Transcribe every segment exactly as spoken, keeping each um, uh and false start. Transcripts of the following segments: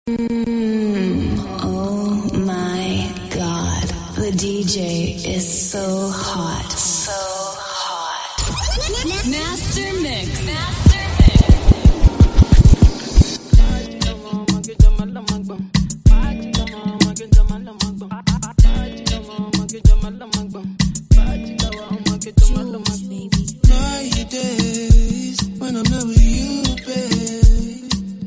Mm, oh my God, the D J is so hot, so hot. Master Mix. Master My days when I'm not with you, babe.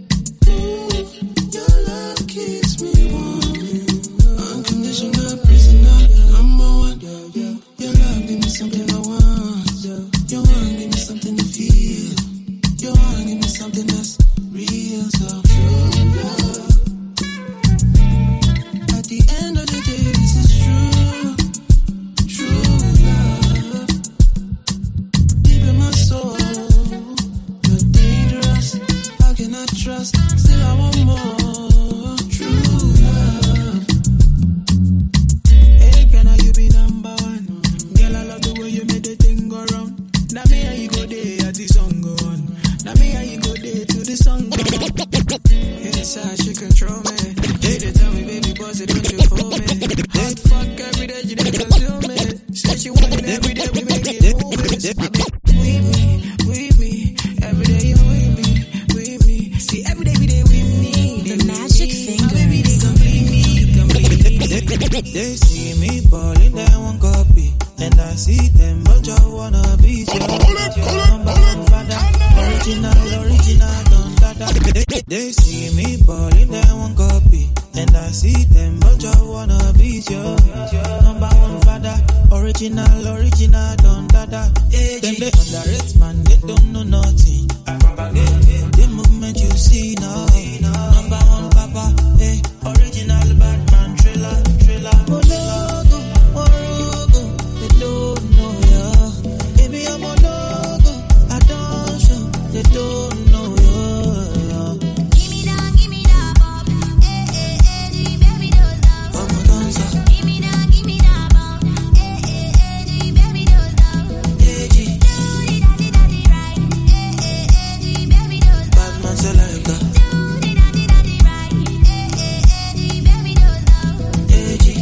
Your love keeps me warm. Unconditional prisoner, number one. Your love give me something I want. Your one give me something to feel. Your one give me something that's real, so true love. At the end of the day, this is true. True love. Deep in my soul, you're dangerous. How can I trust? Still I want more. True love. Hey, can I you be number one? Girl, I love the way you made the thing go round. Now me and you go there as the song go on. Now me and you go there till the song go on. Inside she control me. Hey, they tell me baby boss it don't you fool me. Hot fuck every day you didn't consume me. Say she want it every day we make it movies. With me, with me, every day you with me, with me. See every day we day with me. The magic My baby they complete me, complete me. They see me balling, they want copy. And I see them, but you wanna be so. Number one father, original, original, don't dada. They, they see me balling, they want copy. And I see them, but you wanna be so. Number one father, original, original, don't dada. Them they underrate man, they don't know nothing. The movement you see now, number one papa, hey, original bad man, thriller, thriller. Mologo, morogo, they don't know ya. Baby I'm a logo, I don't show, they don't know ya. Give me that, give me that, Bob. Eh, eh, eh, the baby does that. I'm a dancer, Give me that, give me that, Bob. Eh, eh, eh, the baby does that. hey, G, Do the daddy daddy right. Eh, eh, eh, the baby does that. bad man selector, Do the daddy daddy right. Eh, eh, eh, the baby does that. hey, G.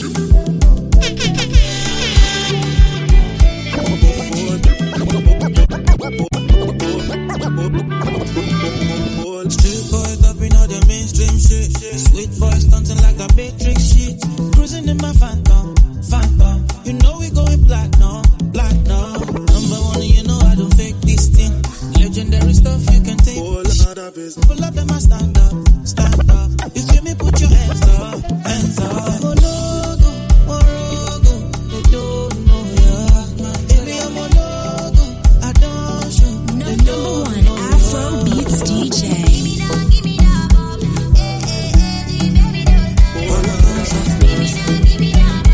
Street boys up in all the mainstream shit. Sweet boys stunting like a Matrix shit. Cruising in my phantom, phantom. You know we going platinum, platinum. Number one, you know I don't fake this thing. Legendary stuff you can take. Pull up them I stand up, stand up. You feel me? Put your hands up, hands up. Mologo, morogo, they don't know ya. Baby I'm a logo, I don't show. They Number don't one know ya. Afro Beats D J. Give me that, give me that, Bob. Eh, eh, eh, the baby does that. Give me that, give me that,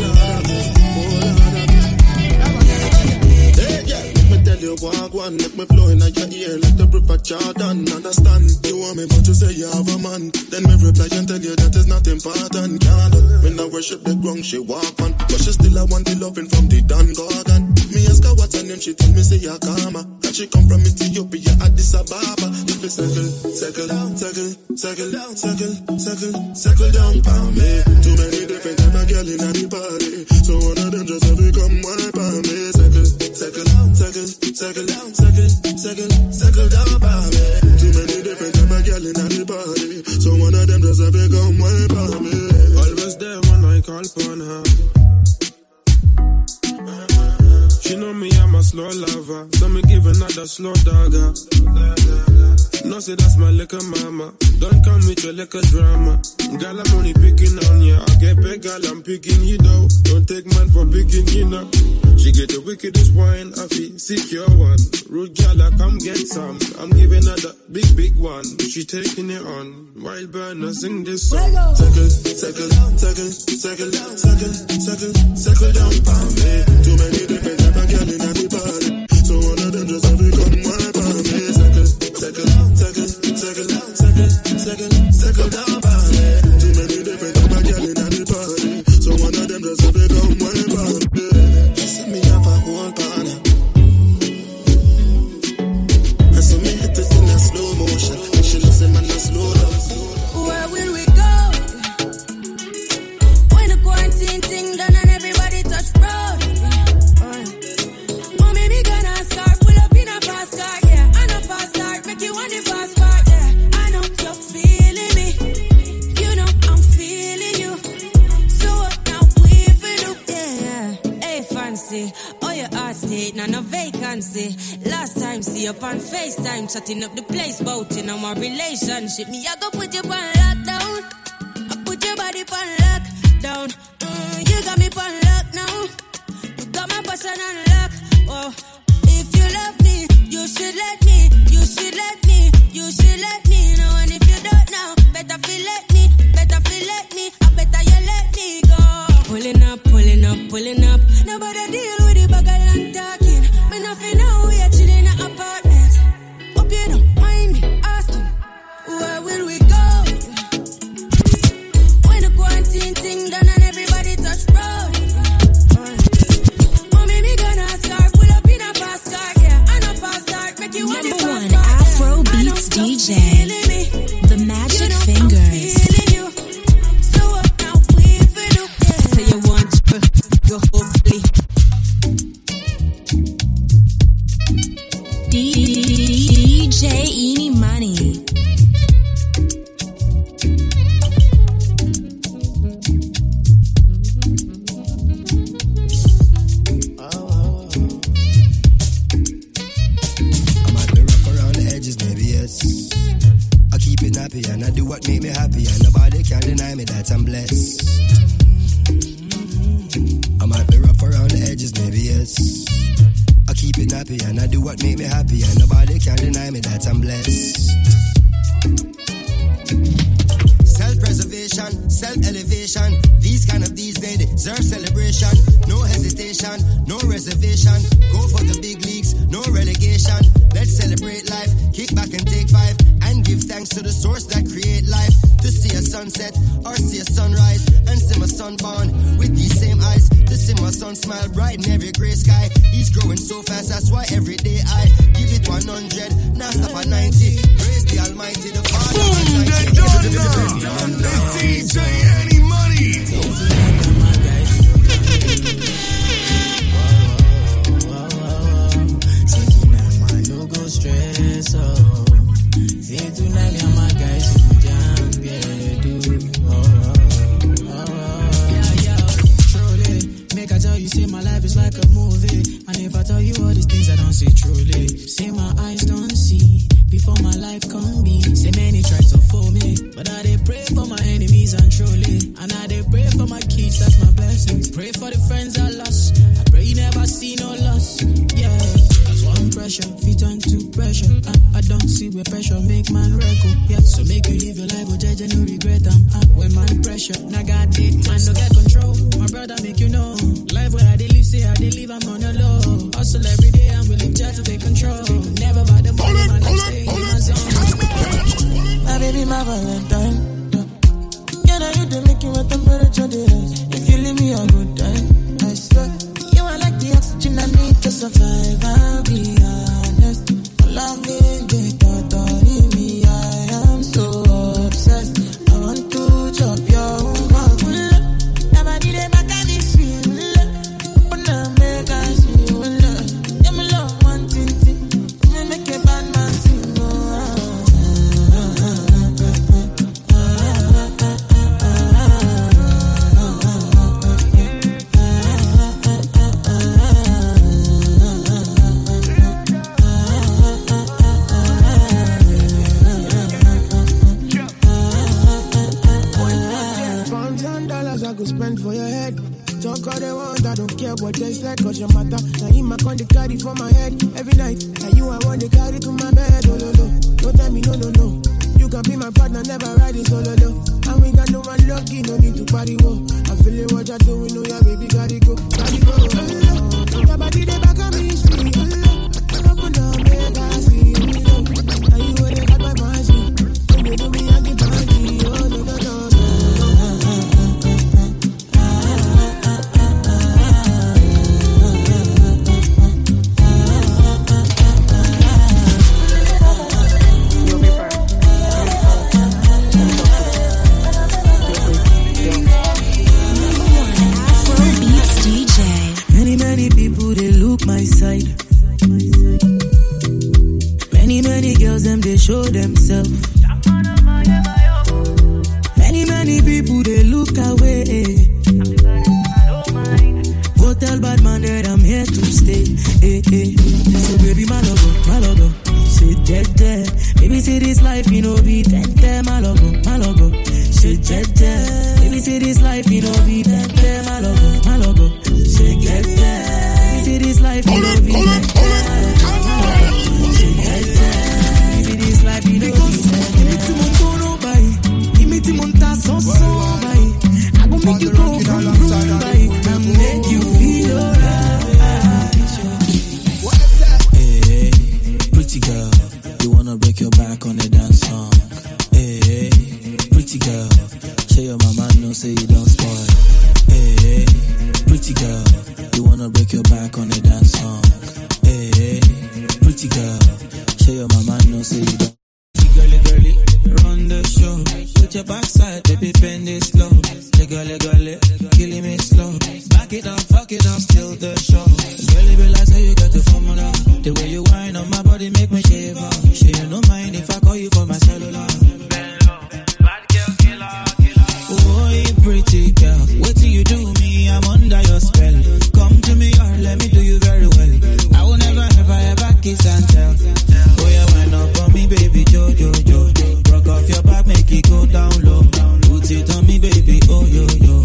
Bob. Hey, girl, let me tell you walk one, make me flow in your ear like the river Jordan. Understand, you want me but you say you have a man. Then me reply and tell you that is not important. Can't when I worship the ground she walk on, but she still I want the loving from the Don Gorgon. Me ask her what's her name, she tell me say Yakama, and she come from Ethiopia, Addis Ababa. If you circle, circle down, circle, circle down, circle, circle, circle down for me. Too many different type of girl in the party, so one of them just have to come wipe on me. Circle, circle down, circle, circle down, circle, circle, circle down for me. Too many different type of girl in the party, so one of them just have to come wipe on me. Always there when I call upon her. She know me, I'm a slow lover. So me give another slow dagger. No say that's my liquor mama. Don't come with your liquor drama. Girl, I'm only picking on ya. I get paid, girl, I'm picking you though. Don't take man for picking you now. She get the wickedest wine, I feel secure one. Rude girl, I come get some. I'm giving her the big, big one. She taking it on. Wild burner, sing this song. Circle, circle, circle, circle, circle, circle, circle down for me. Too many different type of girl in the party, so one of them just have to come wipe on me. Circle, circle, circle, circle, circle, circle, circle down for me. Too many different type of girl in the party, so one of them just have to come wipe on me. She sent me off a whole corner, and so me hit it in a slow motion. And she listen man a slow down. fancy. Last time, see up on FaceTime, chatting up the place, bout in our relationship. Me, I go put you on lockdown. I put your body on lockdown. Mm, you got me on lock now. You got my person on lock. Oh, if you love me, you should let me. You should let me. You should let me know. And if you don't know, better feel let me. Better feel let me. I better you let me go. Pulling up, pulling up, pulling up. Nobody deal with the bag of land talking. Me nothing now, we are chilling in an apartment. Hope you don't mind me asking, where will we go? When the quarantine thing done and everybody touch road. Oh, me, me gonna start, pull up in a fast car, yeah. And a fast start, make you want the fast Number one car, Afro Beats D J, The Magic Fingers. So what now we feel do? Say you want go hopefully. D J Eenie Money. I might be rough around the edges, maybe yes. I keep it happy and I do what make me happy, and nobody can deny me that I'm blessed. I might be rough around the edges, maybe yes. I keep it happy and I do what make me happy, and nobody can deny me that I'm blessed. Self-preservation, self-elevation. These kind of these they deserve celebration. No hesitation, no reservation. Go for the big leagues, no relegation. Let's celebrate life, kick back and take five, and give thanks to the source that create life. To see a sunset or see a sunrise, and see my son born with these same eyes. To see my son smile bright in every grey sky. He's growing so fast, that's why every day I give it one hundred, now stop at ninety. Praise the Almighty, the Father. Boom, they done now. It's D J Eenie Money. No go stress, oh. Say tonight, me and my guys in the jam, yeah, do. Oh, oh, oh. Yeah, yeah, truly. Make I tell you, say my life is like a movie. And if I tell you all these things, I don't see truly. Say my eyes don't see before my life come be. Say many try to fool me, but I they pray for my enemies and truly. And I they pray for my kids, that's my blessing. Pray for the friends I lost. I pray you never see no loss. Yeah, cause one pressure, feet on to pressure. I, I don't see where pressure make man record. Yeah, so make you live your life, oh judge and no regret. I'm um, uh, when man pressure, now got it, man no get control. My brother make you know, life where I they live, say I they live, I'm on the low. Hustle every day, I'm willing try to take control. Never by the money, man, I'm staying in my zone. My baby, my Valentine. Can I hit the make you a temperature rise? If you leave me a good time, I swear. You are like the oxygen I need to survive, I'll be honest. Loving the thought of me, I am so obsessed. I want to chop your heart. Never did it back at this feel. But now make us feel. Yeah, me love one thing. Me make a bad man sing. I could spend for your head. Talk all they want, I don't care what they say, cause your matter. Now him I con the carry for my head every night. Now you I want to carry to my bed, oh no no. Don't tell me no no no. You can be my partner, never ride it solo no. And we got no one lucky, no need to party whoa. I feel it what you're doing, know your baby gotta go, gotta go. Oh, your body they back on me, sweet. Oh, open up, make I see you. Now you where they got my fancy. When you do me, I get fancy. Oh no no no. My side, jeje. Baby, see this life, you know, be tete, my logo, my logo. Shit, jeje. Baby, see this life, you know, be tete, my logo, my logo. Shit, jeje. Baby, see this life, you know, be tete, my logo. Shit, jeje. Baby, see this life, you know, be tete. Give me to mon tono, bye. Give me to mon ta son son, bye. I gon' make you go from room, bye. And make you feel alright. Hey, pretty girl, you wanna break your back on the dance song. Hey, pretty girl, show your mama no say you don't spoil. Hey, pretty girl, you wanna break your back on the dance song. Hey, pretty girl, show your mama no say you don't. Girly, girly, run the show. Put your backside, baby, bend it slow. Girly, girly, killing me slow. Back it up, fuck it up, still the show. Girly, be like, how you got the formula. The way you whine on my body make me shiver. She you don't mind if I call you for my cellular. Bad girl, killer, killer. Oh, you pretty girl, what do you do me? I'm under your spell. Come to me or let me do you very well. I will never, ever, ever kiss and tell. Oh, yeah, wind up on me, baby, jo, jo, jo. Rock off your back, make it go down low. Put it on me, baby, oh, yo, yo.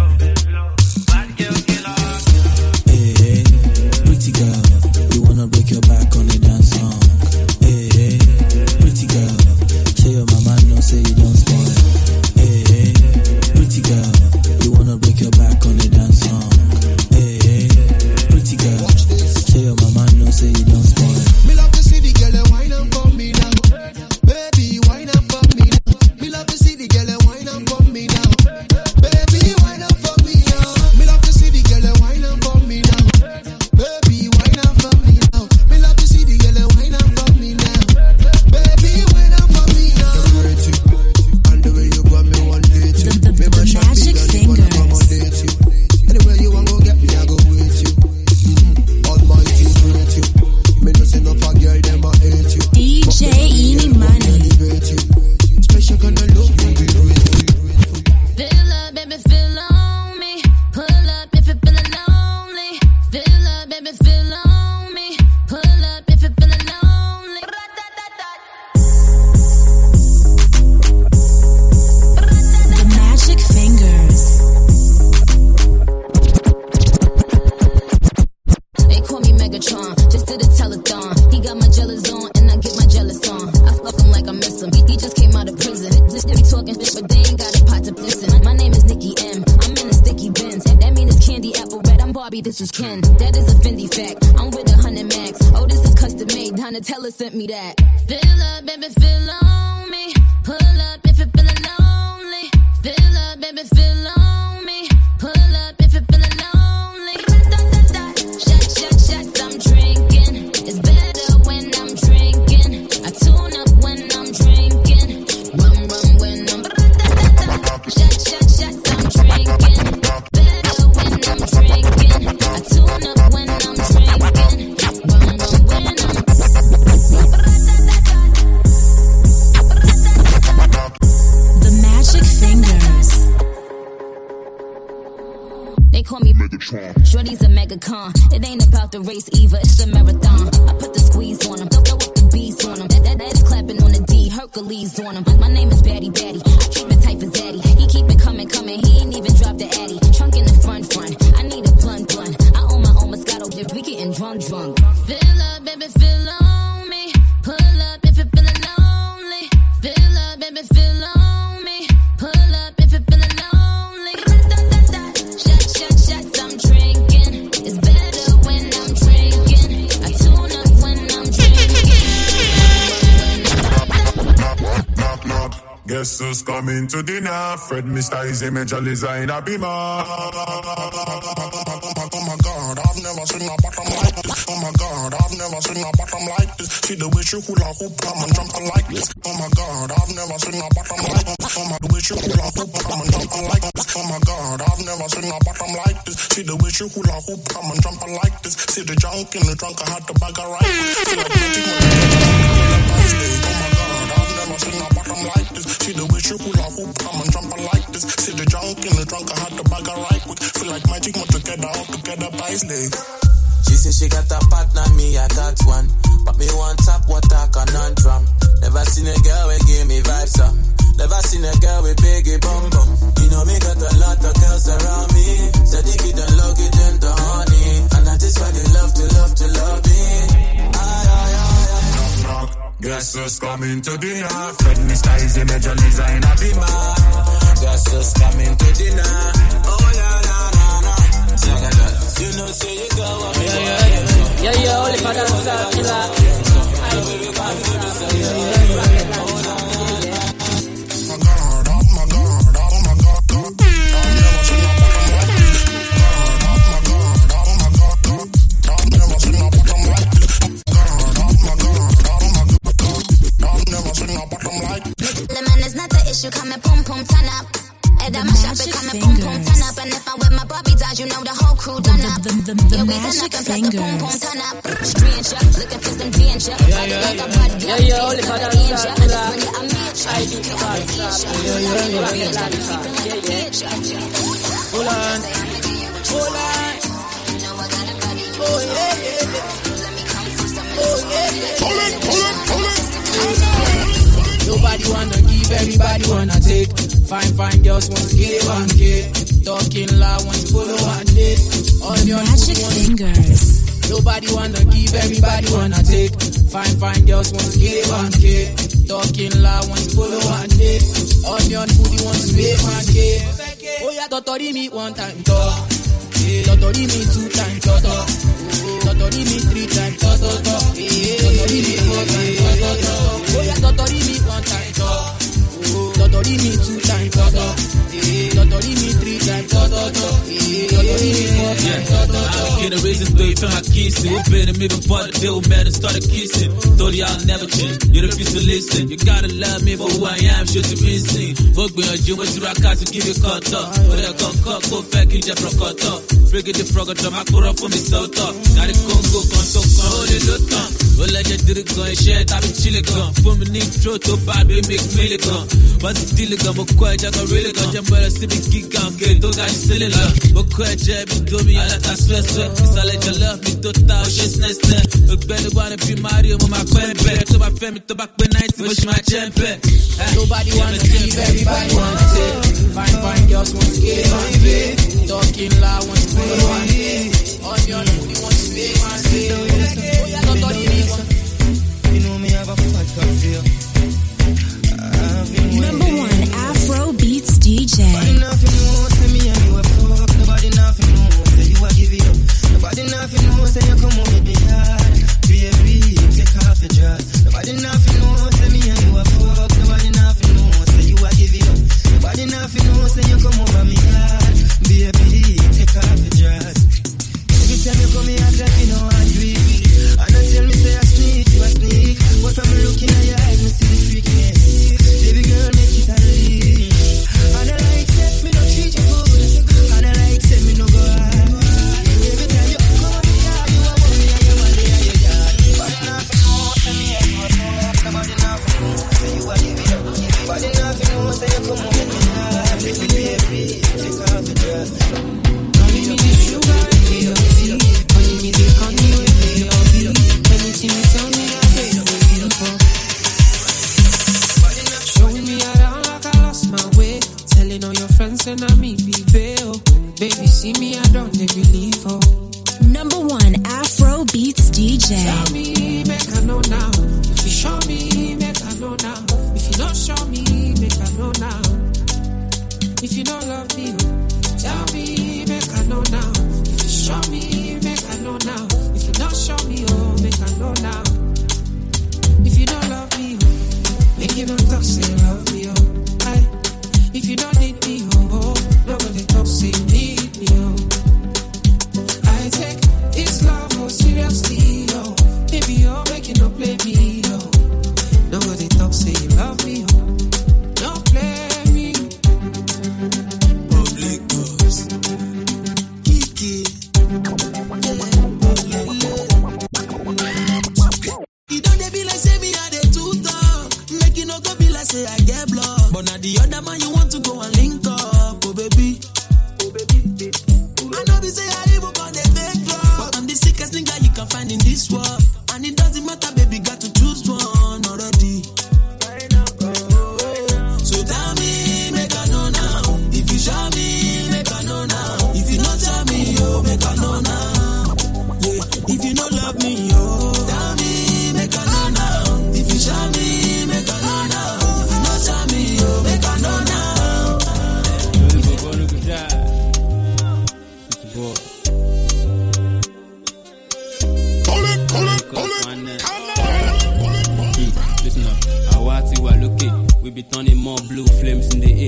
Bad girl, killer. Hey, pretty girl, you wanna break your back on the dance song. Hey, pretty girl, show your mama no say you don't spoil. Hey, pretty girl, you wanna break your back on the dance song. Hey, pretty girl, show your mama no say you don't spoil. Me love to see the girl and wine up for me now. Baby, wine up for me now. Me love to see the girl and wine up for me now. Baby, wine up for me now. Me love to see the girl and wine up for me now. Baby, wine up for me now. Me love to see the girl and wine up for me now. Baby, wine up for me now. And the way you got me one day too. The, the, the magic fingers. Anywhere you want go get me, I go with you. Mm-hmm. Almighty great you. Me no say no for girl, them I hate you. D J Eeny Money. Special kind of love, you be grateful. Fill up, baby, fill on me. Pull up if you're feeling lonely. Fill up, baby, fill on me. Pull up if you're feeling lonely. The magic fingers. They call me Megatron, just did a telethon. He got my jealous on, and I get my jealous on. I fuck him like I miss him. He, he just came out of prison. This they be talking shit, but they ain't got a pot to listen. My name is Nikki M. I'm in a sticky Benz. That mean it's candy apple red. I'm Barbie, this is Ken. That is a Fendi fact. I'm with a hundred max. Oh, this is custom made. Donatella sent me that. Fill up, baby, fill on me. Pull up if you're feeling lonely. Fill up, baby, fill on me. Pull up if you're feeling lonely. Shot, shot, shots, I'm drinking. It's better when I'm drinking. I tune up when I'm drinking. Rum, rum when I'm. Shot, shot, shots, I'm drinking. Better when I'm drinking. I tune up when I'm drinking. Rum, rum when I'm. The magic fingers. They call me Megatron. Shorty's a megacon. It ain't about the race either, it's a marathon. I put the squeeze on him, throw up the beats on him. That, that, that is clapping on the D, Hercules on him. My name is Batty Batty, I keep it tight for Zaddy. He keep it coming, coming, he ain't even dropped the Addy. Trunk in the front, front, I need a blunt, blunt. I own my own Moscato gift, we getting drunk, drunk. Fill up, baby, fill on me. Pull up if you're feeling lonely. Fill up, baby, fill on me. Pull up if you're feeling lonely. Shot, shot, shots, I'm drinking. It's better when I'm drinking. I tune up when I'm drinking. Guess who's coming to dinner? Fred Mister Easy Major Designer Beamer. Oh my God, I've never seen a bottom like this. Oh my God, I've never seen a bottom like this. See the way she hula hoop, come and jump like this. Oh my God, I've never seen a bottom like this. Oh my way she hula hoop, come and jump like this. Oh my God, I've never seen a bottom like this. See the way she hula hoop, come and jump like this. See the junk in the trunk, I had to bag her right. Feel like magic when oh my God, I've never seen a bottom like this. See the way she hula hoop, come and jump like this. See the junk in the trunk, I had to bag her right quick. Feel like magic when together, all together by slave. She say she got a partner, me I got one. But me want top water conundrum. Never seen a girl who give me vibes up. Never seen a girl with biggie bum bum. You know me got a lot of girls around me. Said they get the love, get them the honey. And that is why they love to love to love me. Ay, ay, ay, ay. Knock, knock. Guess who's coming to dinner? Fred Mister Easy, Major Lisa in a beamer. Guess who's coming to dinner? Oh yeah, nah, nah, nah. You know, say you go up. Yeah, yeah, yeah. Yeah, yeah, only for that killer. The man is not the issue, come and pum pum turn up. And I'm a shop, it come and pum pum turn up. And if I'm with my Bobby dolls, you know the whole crew done up. The, the, the, the yeah, we done up and plus the pum pum turn up. Stranger, looking for some danger. Yeah, yeah, like a bud, yeah, yeah, only for that danger. And that's when you're a match. I do can't see you. Yeah, yeah, yeah, yeah, yeah. Hold on, hold on. Oh, yeah, yeah, yeah. Oh, yeah, yeah. Pull it, pull it, pull it. Nobody wanna give, everybody wanna take. Fine, fine girls want to give and get. Talking loud want to follow and date. All your magic fingers. Nobody wanna give, everybody wanna take. Fine, fine girls want to give and get. Talking loud want to follow and date. All your booty want to wave and get. Oh yeah, Totori me one time, talk. Totori me two times, talk. Totori me three times, talk, talk, talk. Totori me four times, talk, talk, talk. Oh yeah, Totori me one time, talk. Totori me two times, talk, talk. Totori me three times, talk, talk, talk. Totori me four times, talk, talk, talk. I get a reason to you feel like kissing. We've been to me before the deal met and started kissing. Thought y'all never change. You refuse to listen. You gotta love me for who I am. Should you be seen? Fuck me on you, but you rock out to give you cut up. But I come cut, go fake, you just rock up. Frigate the frog, I'm a cura for me, so tough. Got it, Congo, Conto, hold it, look on. Well, I just did it, go and share it, I've been chilling, gone. For me, need throw to bad, we make me lick on. What's the deal, I'm a quiet, I got really gone. Jump by a sipping kick, I'm gay, don't got silly love. But quiet, Jab, do me, I let that sweat, sweat. It's all like you love me, to town, she's next step. Look better, wanna be Mario, my quack, back. To my family, to back when nights, push my champion. Nobody wanna give, everybody wanna take. Fine, fine girls want to give and get. Talking loud, want to follow and get. On your booty, want to make and say. Oh, yeah, not all you need. You know me, I have a fat cup feel. Number one Afro Beats D J. Nobody nothing knows, say me and you a fuck. Nobody nothing knows, say you a give it up. Nobody nothing knows, say you come on with me hard. Baby, take off your dress. Nobody nothing knows, say me and you a fuck. Nobody nothing knows, say you a give it up. Nobody nothing knows, say you come over me hard. Baby, take off your dress. Every time you come here, I like you know I do it. And I tell me say I sneak, you a sneak. But from looking at your eyes, me see the freakiness. Baby girl, make it a lead. And I like set me no treat you good. And I like set me no go hard. Every time you come up here, you a want me and you want me and you got. Nobody nothing knows, say me and you a fuck. Nobody nothing knows, say you a give it up. Nobody nothing knows, say you come up with me hard. Baby, baby, take off the dress. Honey, me the sugar, me the tea. Honey, me the honey, me the honey. Anything you tell me, I pay the bill for. Showing me around like I lost my way. Telling all your friends and I me be bail. Baby, see me, I don't they believe oh. Number one Afro Beats D J. Tell me, make I know now. If you show me, make I know now. If you don't show me, make I know now. If you don't love me, tell me, make I know now. If you show me, make I know now. If you don't show me, oh, make I know now. If you don't love me, oh, make you don't talk, say love me, oh. Aye. If you don't need me, oh, oh, nobody talk, say need me, oh. I take this love oh seriously, oh. Baby, you're making no play me, oh. Nobody talk, say you love me, oh. Don't play me. Public boss. Kiki. You don't they be like say me I dey too talk. Make you no go be like say I get blocked. But now the other man you want to go and link up, oh baby. Oh baby. I know be say I even got the fake love, but I'm the sickest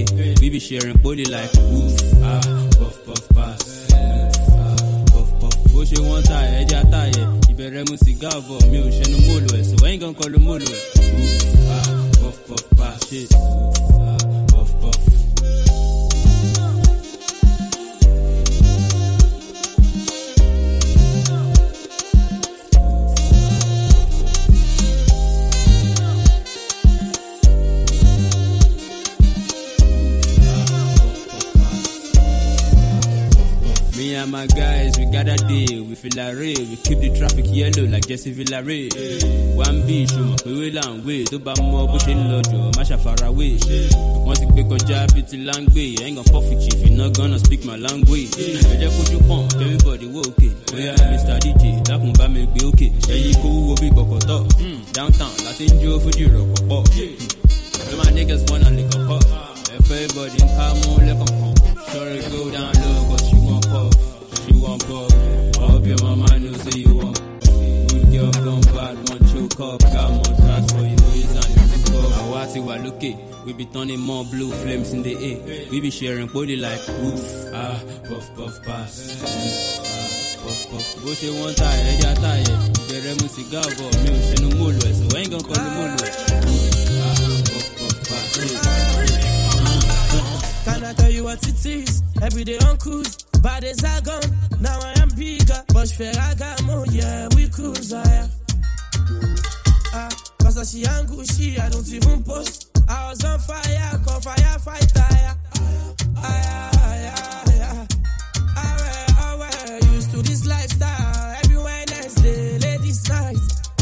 A. We be sharing body like woof, ah, puff, puff, pass. Ah, puff, puff. Bó ṣe wọ́n ta ẹ̀ ẹja ta ẹ̀. Ìbẹ̀rẹ̀ mu sìgá ọ̀bọ̀ mi ò ṣẹnu mọ́lù ẹ̀. So why you gon' call the mọ́lù ẹ̀? Woof, ah, puff, puff, pass. Shit. Ah, puff, puff. Me and my guys, we gather day, we feel like rain, we keep the traffic yellow like Jesse Villarreal. One B, show my way long way, do ba more pushing lojo, masha far away. Once you pick a job, it's a long way, I ain't gonna puff it if you're not gonna speak my language. I just put you pump, everybody will okay. Oh yeah, Mister D J, that one me be okay. Yeah, you go will be cocoa. Downtown, Latin Joe for the rock pop. Yeah, my niggas wanna lick a pop. Everybody come on, lick a pop. Sorry, go down low, but she won't puff. She won't puff. I hope your mama knows that you want. Good girl, gone bad, won't choke up. Got more tracks for you, boys and you go. I watch it while okay. We be turning more blue flames in the air. We be sharing body like woof. Ah, puff, puff, pass. Ah, puff, puff. Bó ṣe wọ́n ta ẹ̀ ẹja ta ẹ̀. Ìbẹ̀rẹ̀ mu sìgá ọ̀bọ̀ mi ò ṣẹnu mọ́lù ẹ̀. So I ain't gon' call the mọ́lù ẹ̀. Ah, puff, puff, pass. Can I tell you what it is? Every day on cruise, bad days are gone. Now I am bigger, but Ferragamo, yeah, we cruise, ah, yeah. Ah, cause I see Angushi, I don't even post. I was on fire, call firefighter, yeah. Ah, yeah, yeah, yeah. Ah, well, ah, well, used to this lifestyle. Every Wednesday, ladies' night.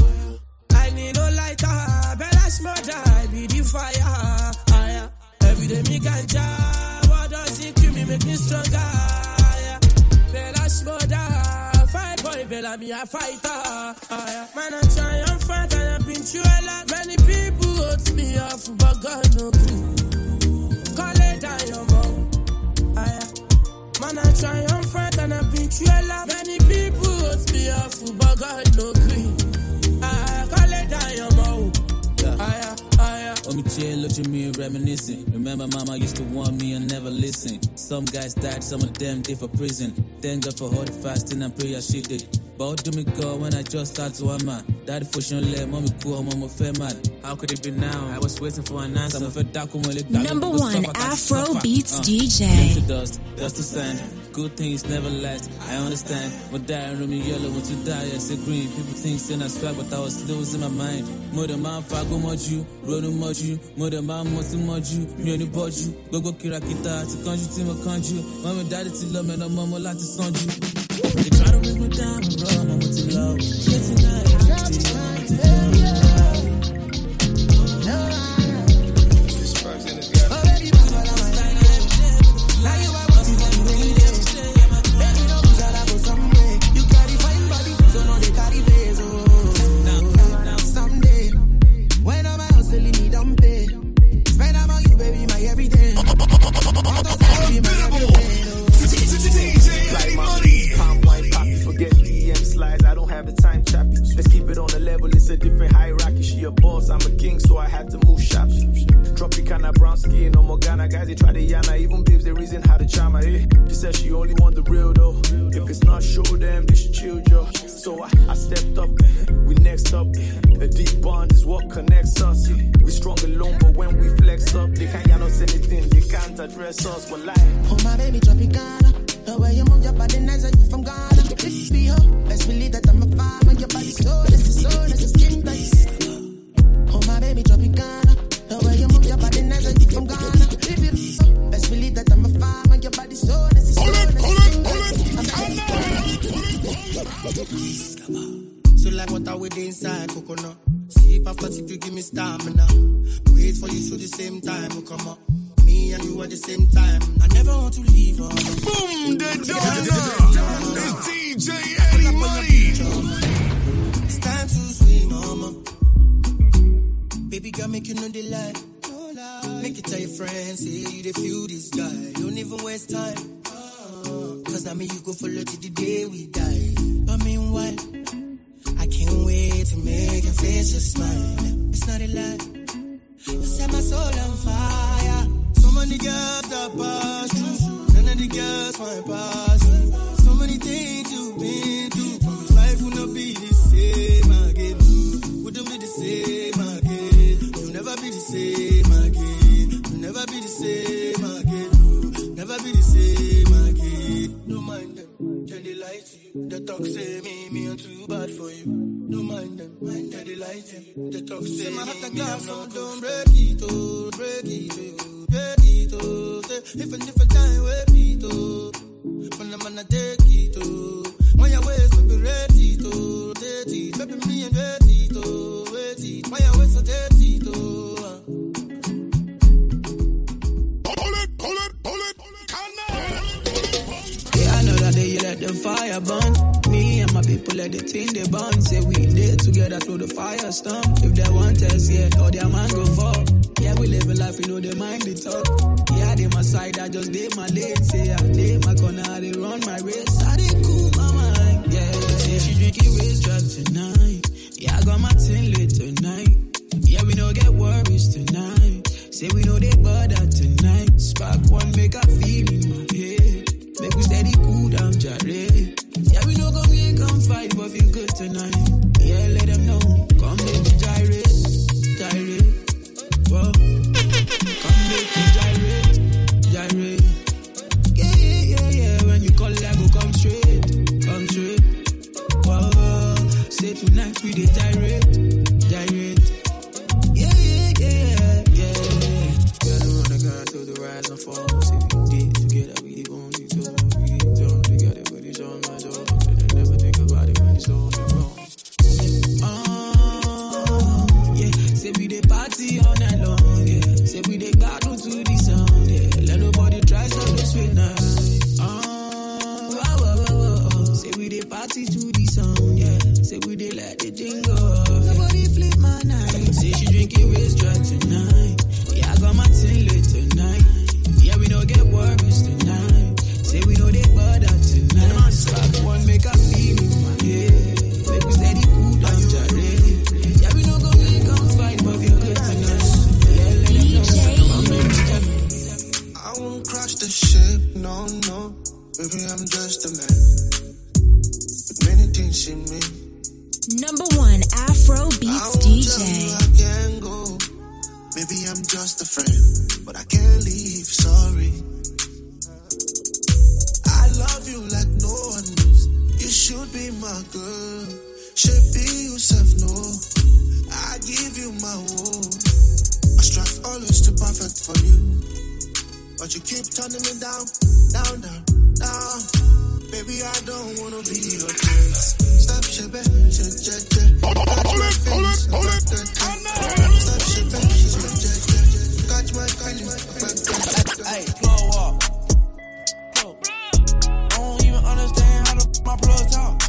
I need no lighter, Bella's mother, I be the fire, ah, yeah. Every day me ganja, what does it kill me, make me stronger, yeah. Bella Shmoda, fight boy, Bella me a fighter, yeah. Man I try and fight and I've been through a lot. Many people hurt me off, but God no clue. Call it down your mouth, yeah. Man I try and fight and I've been through a lot. Many people hurt me off, but God no clue. Ah, call it down your mouth, yeah. Ah, yeah. Let me chill, look at me reminiscing. Remember mama used to warn me and never listen. Some guys died, some of them did for prison. Thank God for all the fasting and prayer she did. But how do me go when I just start to a man? Daddy for sure let mommy cool, mama fair mad. How could it be now? I was waiting for an answer. Number one Afro Beats uh, D J. To dust, dust to sand. Good things never last, I understand. When die room in yellow, when to die, I say green. People think sin I swag, but I was losing my mind. Mother man, fago moju, rodo moju, mother man, mosi moju, me only boju. Go go kirakita, to kanju, team of kanju. Mama daddy to love me, no mama like to sonju. They try to bring me down, bro, mama to love. Getting out of the mama to love. A different hierarchy, she a boss, I'm a king, so I had to move sharp. Tropicana, brown skin, no more Ghana guys, they try to yana, even babes, they reason how to charm her, eh? She said she only want the real though, if it's not show them, they should chill, yo. So I, I stepped up, we next up, a deep bond is what connects us. We strong alone, but when we flex up, they can't yell us anything, they can't address us, but like, oh my baby, Tropicana, the way you move your body nice, like you from Ghana. This be her, best believe that I'm a farmer, your body so, this is so, this is skin place. Oh my baby, Tropicana, the way you move your body nice, like you from Ghana. Best believe that I'm a farmer, your body so, this is so, this is skin place. So like water with the inside coconut. Sip after sip, you give me stamina. Wait for you, so the same time will come up. Me and you at the same time. I never want to leave her. Boom, the Donna. It's D J Eddie Money. It's time to swim, mama. Baby girl, make you know the lie. Make it tell your friends, say you they feel this guy. Don't even waste time. Cause I mean you go follow till the day we die. But meanwhile, I can't wait to make your face just smile. It's not a lie. You set my soul on fire. So many girls that pass through, none of the girls find pass you. So many things you've been through, life will not be the same again. Wouldn't be the same again. You'll never be the same again. You'll never be the same again. Never be the same again. Don't mind them, can they lie to you? The talk say me, me I'm too bad for you. Don't mind them, mind can they lie to you? The talk say me, me I'm not don't break it, oh, break it, oh, break it, oh. If a different time, wait it, oh. When I'm gonna take it, oh. When your ways will be ready, oh, take it. Baby, me and wait it, oh, wait it. When your ways will take it, oh. You let the fire burn. Me and my people let the thing they burn. Say we there together through the fire storm. If they want us, yeah, or their man go fall. Yeah, we live a life, we know they mind the talk. Yeah, they my side, I just did my lane. Say I did my corner, I they run my race. I they cool my mind. Yeah, say she drinking race drug tonight. Yeah, I got my tin lit tonight. Yeah, we no get worries tonight. Say we know they bother tonight. Spark one, make a feel in my head. Make we steady cool down, Jare. Yeah, we know come here, come fight, but feel good tonight. Yeah, let them know. Come make me gyrate, gyrate. Whoa. Come make me gyrate, gyrate. Yeah, yeah, yeah, yeah. When you call, I go come straight, come straight. Whoa. Say tonight we dey gyrate, gyrate. Yeah, yeah, yeah, yeah. Gotta run the gun till the rise and fall. Say we did together, we gon' be so. Say we dey party all night long, yeah. Say we dey battle to the sound, yeah. Let nobody try stop the sweet night. Oh, wow, wow, wow, wow. Say we dey party to the sound, yeah. Say we dey let the jingle off. Nobody flip my night. Say she drinking waist dry tonight. Yeah, I got my tin lit tonight. Yeah, we don't get worries tonight. Say we know they bother tonight. Slap one, make a feel in my head. Make we steady cool down, Jare. Yeah, we don't go make come fight, but feel good tonight. Yeah, let them know. I won't crash the ship, no, no. Baby, I'm just a man with many things in me. Number one Afro Beats D J. I can't go. Maybe I'm just a friend, but I can't leave, sorry. I love you like no one knows. You should be my girl. Should be yourself, no. I give you my all. I strive always to perfect for you, but you keep turning me down, down, down, down. Baby, I don't wanna be your case. Stop shipping, shit, shit, shit. Catch my face, stop shipping, shit, shit, shit. Catch my face, hey, flow up. I don't even understand how the f- my plug talk.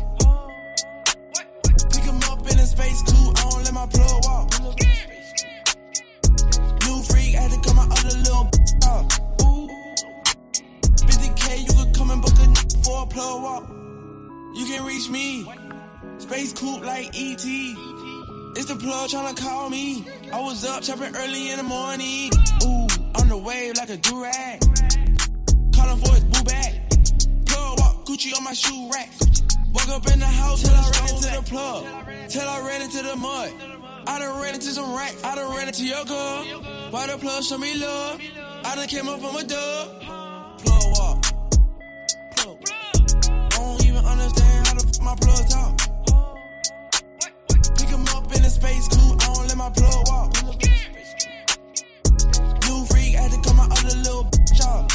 Pick him up in a space coupe, I don't let my plug walk. New freak, I had to cut my other little b- off. fifty K, you could come and book a n- for a plug walk. You can reach me, space coupe like E T. It's the plug tryna call me. I was up chopping early in the morning. Ooh, on the wave like a durag. Calling for his boo bag. Plug walk, Gucci on my shoe rack. Woke up in the house till I ran into the plug. Till I ran into the mud. I done ran into some racks. I done ran into your girl. Why the plug show me love? I done came up from a dub. Plug walk. Plug. I don't even understand how the f- my plug talk. Pick him up in a space coupe. I don't let my plug walk. New freak, I had to cut my other little bitch off.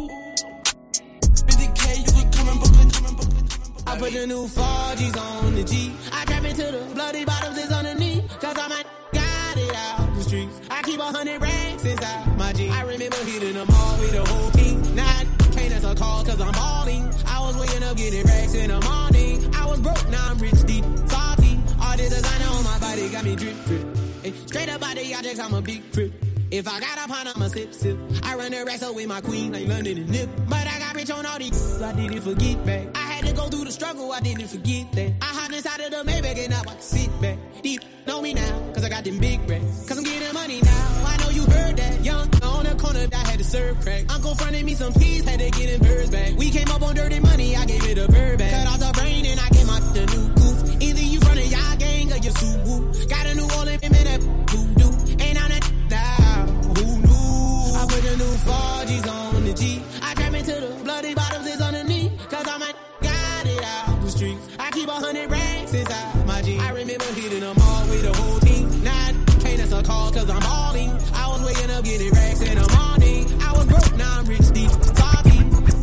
fifty K, you could come and book it, come and book it. I put the new four G's on the G. I trap into the bloody bottoms is underneath. Cause I'm a got it out the streets. I keep a hundred racks inside my G. I remember hitting them all with the whole team. Now I can't answer calls cause I'm balling. I was waking up getting racks in the morning. I was broke, now I'm rich, deep, salty. All this designer on my body got me drip, drip. Hey, straight up out the objects, I'm a big trip. If I got a pint, I'ma sip, sip. I run the racks up with my queen, like London and Nip. But I got rich on all these, I didn't forget back. I had to go through the struggle, I didn't forget that. I hopped inside of the Maybach and now I can sit back. Deep, know me now, cause I got them big racks. Cause I'm getting money now, I know you heard that. Young, on the corner, I had to serve crack. Uncle fronted me some peas, had to get in birds back. We came up on dirty money, I gave it a bird back. Cut off the brain and I came out the new goof. Either you front of y'all gang or you suit woo. Got a new Orleans and that voodoo. Ain't on that now, who knew? I put the new four G's on the G. I trap into the bloody bottoms is underneath. Cause I'm a got it out the street. I keep a hundred racks inside my jeans. I remember hitting them all with the whole team. Now I can't answer a call cause I'm balling. I was waking up getting racks in the morning. I was broke, now I'm rich, deep, talking.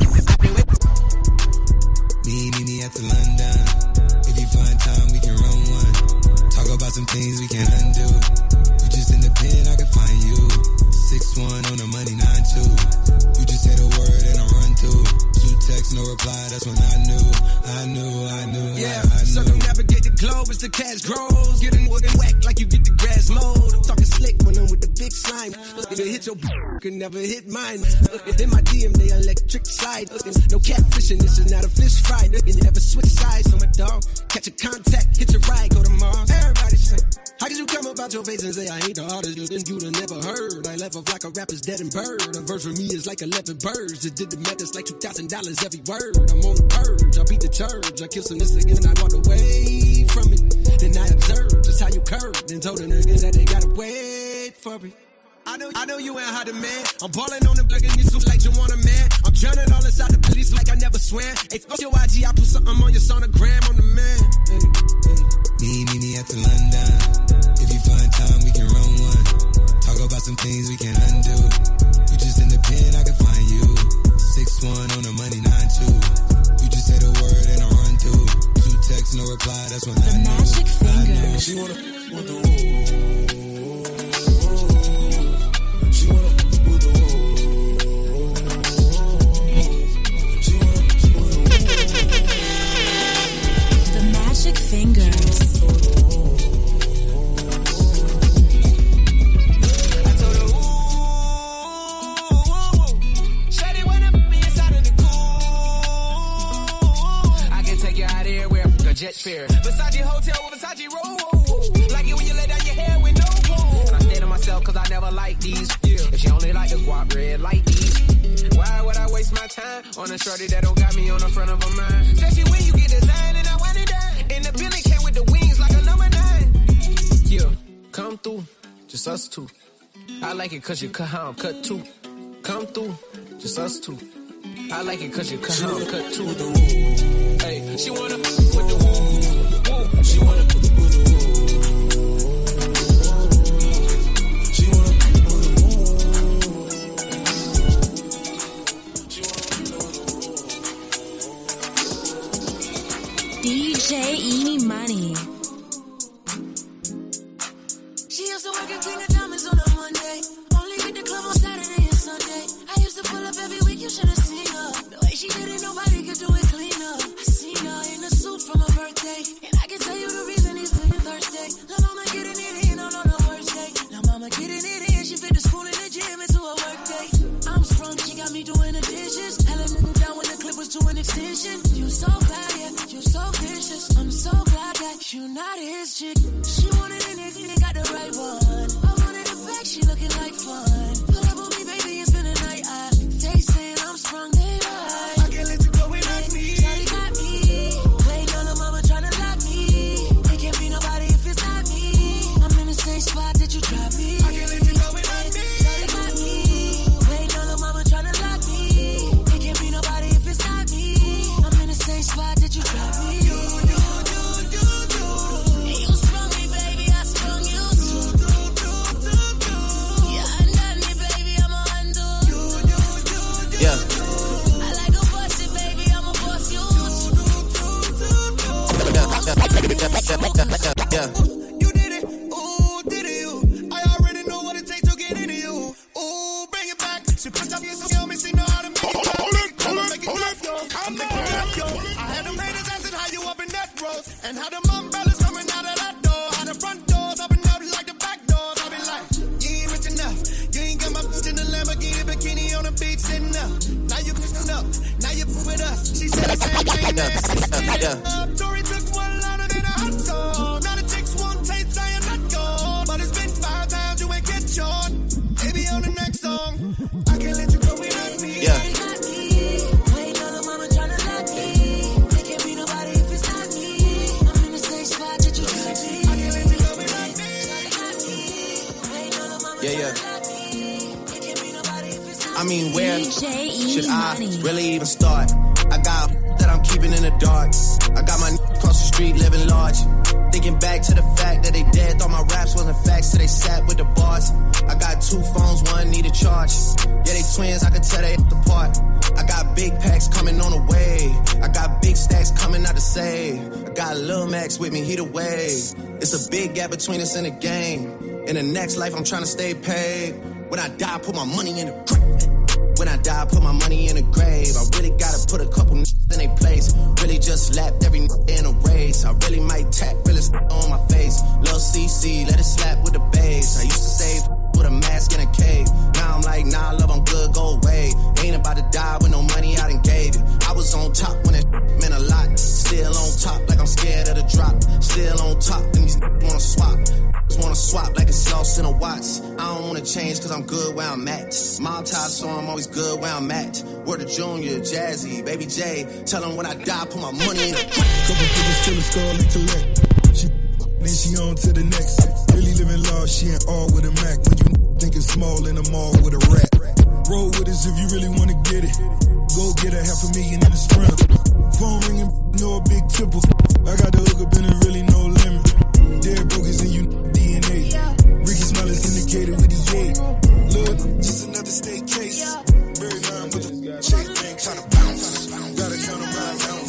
Me, me, me at the London. If you find time, we can run one. Talk about some things we can undo. You just in the pen, I can find you. six one on the money, nine two. You just say the word and I run through. Two texts, no reply, that's when I knew. I knew, I knew, yeah, I, I knew. Circumnavigate the globe as the cash grows. Getting wood and whack like you get the grass mowed. I'm talking slick when I'm with the big slime. If it hit your can never hit mine. In my D M, they electric slide. No catfishing, this is not a fish fry. You never switch sides on my dog. Catch a contact, hit your ride, go to Mars. Everybody say, how did you come about your face and say I ain't the hardest dude you'd have never heard? I left off like a rapper's dead and bird. A verse for me is like eleven birds. It did the math, it's like two thousand dollars every word. I'm on the purge, I beat the church. I killed some this again and I walked away from it. Then I observed just how you curved and told the niggas that they gotta wait for it. I know, I know you ain't hot, man. I'm balling on the block and you so like you want a man. I'm drowning all inside the police like I never swam. Hey, fuck your I G, I put something on your sonogram on the man. Hey, hey. Me, me, me at the London. If you find time, we can run one. Talk about some things we can undo. You just in the pen, I can find you. six one on the money, nine two. You just say the word and I run through. Two texts, no reply, that's when the I knew. Magic Finger. She wanna, want the She wanna with the She wanna, she wanna The Magic Fingers. I told her, ooh, Shady wanna put me inside of the cool. I can take you out everywhere, a jet fare. Versace hotel with Versace roll. Like it when you lay down your hair with no clothes. And I stay to myself cause I never like these. If she only like the guap red like these, why would I waste my time on a shorty that don't got me on the front of her mind? Especially when you get designed and I want it done. And the Billy came with the wings like a number nine. Yeah, come through, just us two. I like it cause you cut how I'm cut too. Come through, just us two. I like it cause you cut how I'm cut too. Hey, she wanna with the woo. She wanna with the woo. D J Eenie Money. She used to work at King of Diamonds on a Monday. Only hit the club on Saturday and Sunday. I used to pull up every week, you should have seen her. The way she did it, nobody could do it cleaner. I seen her in a suit from her birthday. And I can tell you the reason is feeling thirsty. La mama getting it in on on her worst day. La mama getting it in, she fit the school and the gym into a work day. I'm sprung, she got me doing the dishes. Hella nigga down when the clip was to an extension. You so bad, yeah, you so vicious. I'm so glad that you not his chick. She wanted a nigga, they got the right one. I wanted it back, she looking like fun. Pull up on me, baby, and spend the night. I, they saying I'm sprung, they right. I can't let you go without me. Shawty got me. Waiting on the mama tryna lock me. It can't be nobody if it's not me. I'm in the same spot that you dropped me. I can't let you go without me. Shawty got me. Waiting on the mama tryna lock me. It can't be nobody if it's not me. I'm in the same spot that you dropped me. You, you, you, you, you. And you sprung me, baby, I sprung you too. Yeah, undone me, baby, I'ma undo. You, you, you, you. Yeah. I like a bust it, baby, I'ma bust you. Yeah. You did it, ooh, did it, you. I already know what it takes to get into you. Ooh, bring it back. She put up your skill, me see know how to make it clap. I'ma make it clap, yo. I'ma make it clap, yo. I had them haters asking how you up in that road. And how them umbrellas coming out of that door. How the front doors open up like the back doors. I be like, you ain't rich enough. You ain't got my bitch in the Lamborghini bikini on the beach sitting up. Now you pissing up. Now you with us. She said the same thing. Yeah. Tory took one line and then a hot song. Now the chicks want tape saying not gone. But it's been five times you ain't get short. Baby on the next song. I mean, where should I really even start? I got that I'm keeping in the dark. I got my across the street living large. Thinking back to the fact that they dead, thought my raps wasn't facts, so they sat with the bars. I got two phones, one need a charge. Yeah, they twins, I can tell they apart. I got big packs coming on the way. I got big stacks coming out to save. I got Lil Max with me, he the wave. It's a big gap between us in the game. In the next life, I'm trying to stay paid. When I die, put my money in the grave. When I die, put my money in the grave. I really gotta put a couple n***s in their place. Really just lapped every n*** in a race. I really might tap realest on my face. Lil' C C, let it slap with the bass. I used to save with a mask in a cave. Now I'm like, nah, love, I'm good, go away. Ain't about to die with no money, I done gave it. I was on top when it meant a lot. Still on top like I'm scared of the drop. Still on top and these n***s wanna swap. Just wanna swap like it's lost in a watts. I don't wanna change cause I'm good where I'm at. Mob ties, so I'm always good where I'm at. Word of Junior, Jazzy, Baby J. Tell them when I die, put my money in the couple figures till the skull and collect. She then she on to the next. Really living large, she ain't all with a Mac. When you thinking small in the mall with a rat. Roll with us if you really wanna get it. Go get a half a million in the sprint. Phone ringing, no a big tipple. I got the hook up and it really no limit. Dead brokers and you D N A. Ricky Smile is indicated with the A. Look, just another state case. Very line with the shake thing trying to bounce. Gotta count them right down.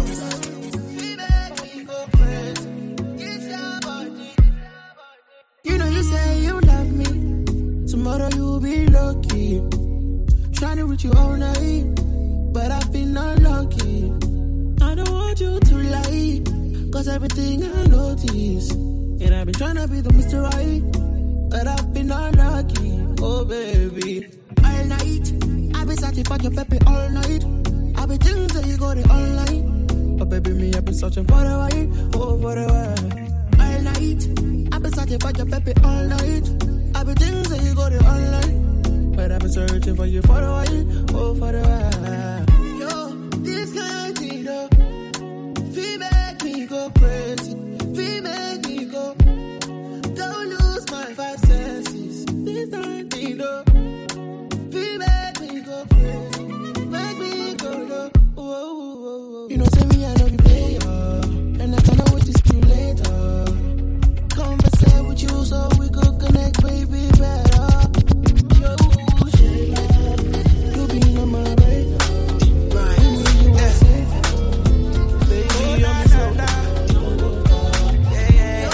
You know you say you love me. Tomorrow you'll be lucky. Trying to reach you all night, but I've been unlucky. I don't want you to lie, cause everything I notice. And I've been trying to be the Mister Right, but I've been unlucky. Oh baby, all night I've been searching for your baby all night. I've been thinking that you got it online, but baby me I've been searching for the white, oh for the white. All night I've been searching for your baby all night. I've been thinking that you got it online, but I've been searching for you for the white, oh for the white. Yo, this kind of thing though, feel make me go crazy, feel make me go. Don't lose my five senses. This kind of thing though, feel make me go crazy, make me go low. Whoa, whoa, whoa. You know, say me I know the player, and I cannot wait to see you later. Converse with you so we could connect, baby, better. Yo, you be on my radar, right? You are safe, baby. I'm so yeah,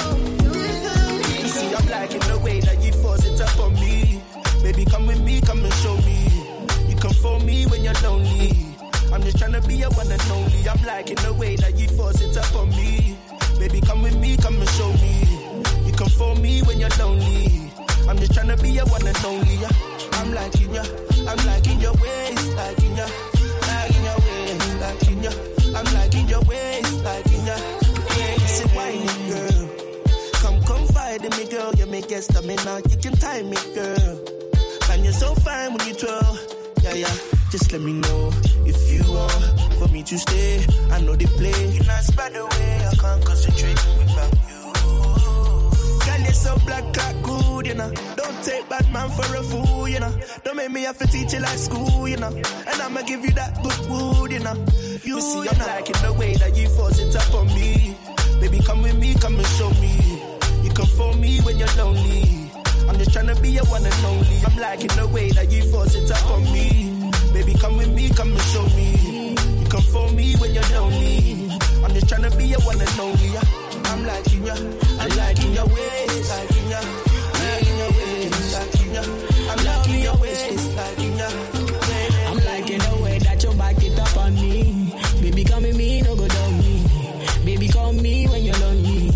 yeah. You see, I'm liking the way that you force it up on me. Baby, come with me, come and show me. You come for me when you're lonely. I'm just trying to be a one and only. I'm liking the way that you force it up on me. Baby, come with me, come and show me. You come for me when you're lonely. I'm just trying to be a one and only. Yeah. I'm liking ya, I'm liking your ways, liking ya, liking your ways, liking ya. I'm liking your ways, liking ya. Yeah, you say whining, girl. Come confide in me, girl. You make it stamina, you can time me, girl. And you're so fine when you twirl. Yeah, yeah. Just let me know if you want for me to stay. I know they play. You're not by the way, I can't concentrate without you. Girl, you're so black, cat good, you know. Don't take bad man for a fool, you know. Don't make me have to teach you like school, you know. And I'ma give you that good wood, you know. You, you see, I'm liking the way that you force it up on me. Baby, come with me, come and show me. You come for me when you're lonely. I'm just trying to be a one and only. I'm liking the way that you force it up on me. Baby, come with me, come and show me. You come for me when you're lonely. I'm just trying to be a one and only. I'm liking ya, I'm liking your ways, liking ya, liking your ways, liking ya. I'm liking your ways, liking ya. I'm liking the way that you back it up on me. Baby, come with me, no go down me. Baby, call me when you're lonely.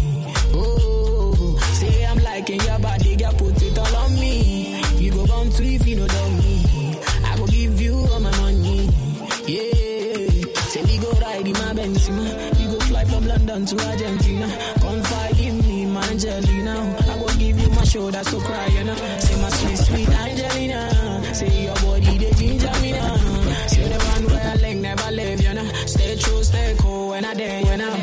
Oh, say I'm liking your body, girl, put it all on me. You go bound to if you know down me. I will give you all my money. Yeah, say we go ride in my Benzema. We go fly from London to Argentina. Confide in me, my Angelina. I will give you my shoulder, so cry, you know. Say my sweet, sweet Angelina. Say your body, they ginger me now. Say the one where I like never leave, you know. Stay true, stay cool when I dare, you know.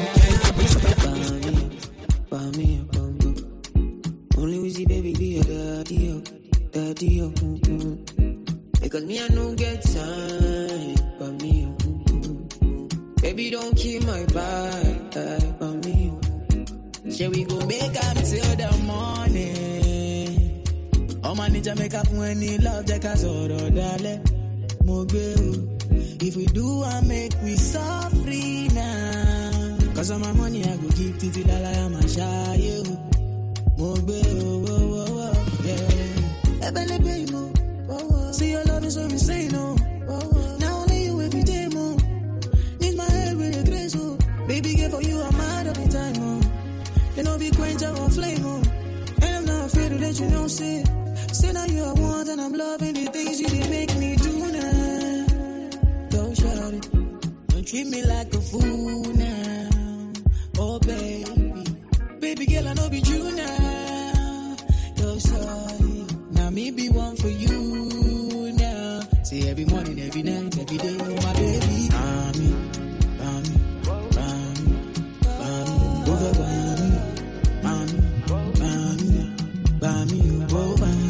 Buy me a bumbo. Only we see baby be a daddy, oh, daddy, oh. Mm-hmm. Because me I know don't get time for me. Baby, don't keep my vibe for me. Shall we go make up till the morning? Oh, my ninja make up when he love the casoro, dale. If we do, I make we so free now. Cause all my money I go give to the dollar, I'm a shy you. Mogbe, oh, oh, oh, oh, yeah. Ebele baby, oh, oh. See your love is what we say no. Oh, oh. Now only you every day, mo. Need my head with a grace, oh. Baby, give for you, I'm mad all the time, oh. You know, be quench or flame, oh. And I'm not afraid to let you know, say. Say now you are one and I'm loving the things you did make me do now. Don't shout it. Don't treat me like a fool now. Oh, baby. Baby girl, I know be true now. Don't shout it. Now me be one for you now. See every morning, every night, every day, oh my baby. Bami, bami, bami, bami, over bami, bami, bami, bami, oh bami.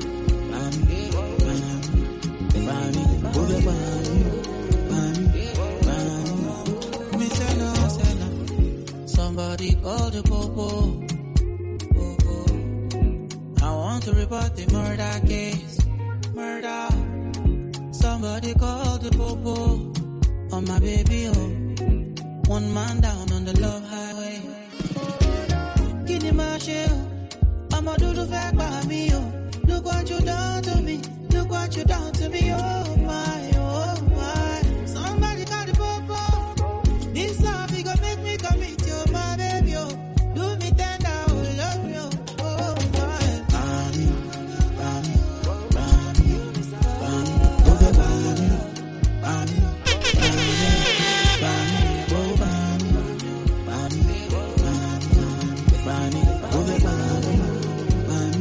Somebody call the popo. I want to report the murder case. Murder. Somebody call the popo. On my baby, oh. One man down on the love highway. Give me my shell. I'ma do the fact by me, oh. Look what you done to me. Look what you done to me, oh my, oh my. Somebody call the popo. This love, he gon' make me commit you, my baby, oh. Do me tender, oh, love you, oh my. Bami, bami, bami, bami, oh the bami, bami, bami, bami, oh bami, bami, bami, bami, oh the bami, bami,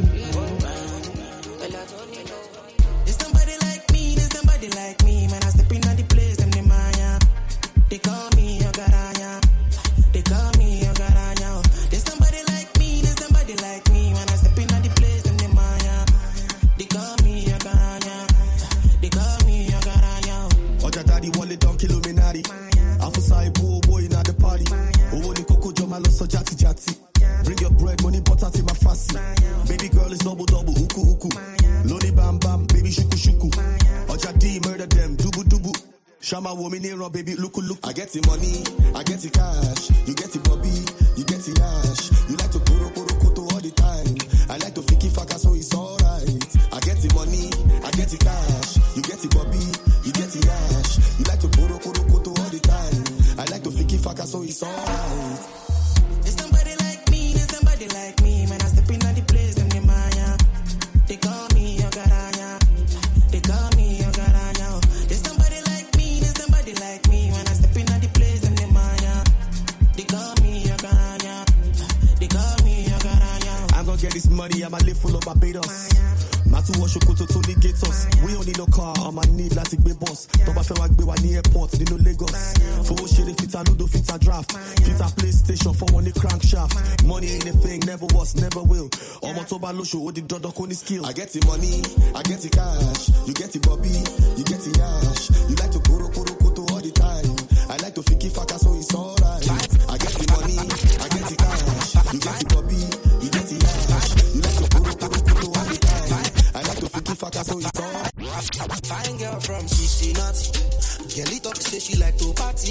There's somebody like me, there's somebody like me. When I step in on the place, them the Maya. They call me Ogaranya. They call me Ogaranya. There's somebody like me, there's somebody like me. When I step in on the place, them the Maya. They call me Ogaranya. They call me Ogaranya. Oja daddy wale don Illuminati. Afusai bull boy in the party. Oh, only Coco Joma lost so jati jati. Bring your bread, money important in my fussy. Baby girl is double double, uku uku. Lodi bam bam, baby shuku shuku. Oja D murder them, dubu dubu. Shama woman here, baby look look. I get the money, I get the cash. You get the bobby, you get the ash. You like to poro poro koto all the time. I like to fiki faka so it's alright. I get the money, I get the cash. You get the bobby, you get the ash. You like to poro poro koto all the time. I like to fiki faka so it's alright. There's somebody like me, there's somebody like me. When I step in on the place, them the Maya. They call me Ogaranya. They call me Ogaranya. There's somebody like me, there's somebody like me. When I step in on the place, them the Maya. They call me Ogaranya. They call me Ogaranya. I'm gonna get this money, I'ma live full of Barbados. Matu washo koto to the gatos. We only no car, I'ma need like a big boss. Toba fe wag be wa ni airport, they no Lagos. For what shit if it's a ludo, fit a draft. Fit a PlayStation for one the crankshaft. Money ain't a thing, never was, never will. Omo toba lo show, the dodo koni skill. I get the money, I get the cash. You get the bobby, you get the ash. You like to koro koro koto all the time. I like to fiki faka so it's alright. I get the money, I get the cash. You get the bobby, you get the ash. You like to koro koro koto all the time. I like to fiki faka so it's alright. Fine girl from Cincinnati. Girl it up say she like to party.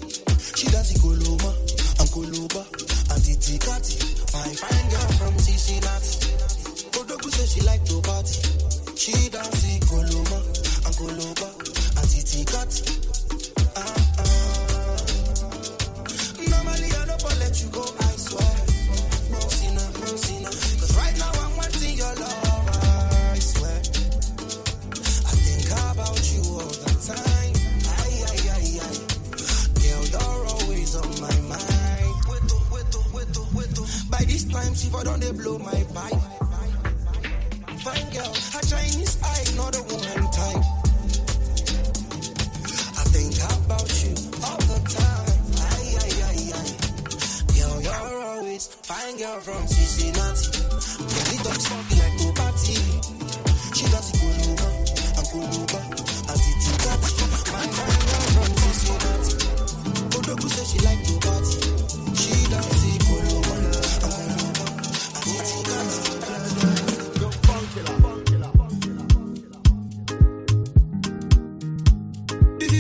She does it Koloma and Koloba and Titi Kati. Fine fine girl from Cincinnati. Odogu say she like to party. She does it Koloma and Koloba and Titi Kati. Ah ah. Normally I don't let you go, I swear. No sinner, no sinner. Cause right now I'm wanting your love. About you all the time. Aye, aye, aye, aye. Girl, you're always on my mind. Weto, weto, weto, weto. By this time, she for don't they blow my pipe. Fine girl, her Chinese eye, not a woman type. I think about you all the time. Aye, aye, aye, aye. Girl, you're always fine girl from Cincinnati. Girl, it don't smoke like no party. She does it good over and good over.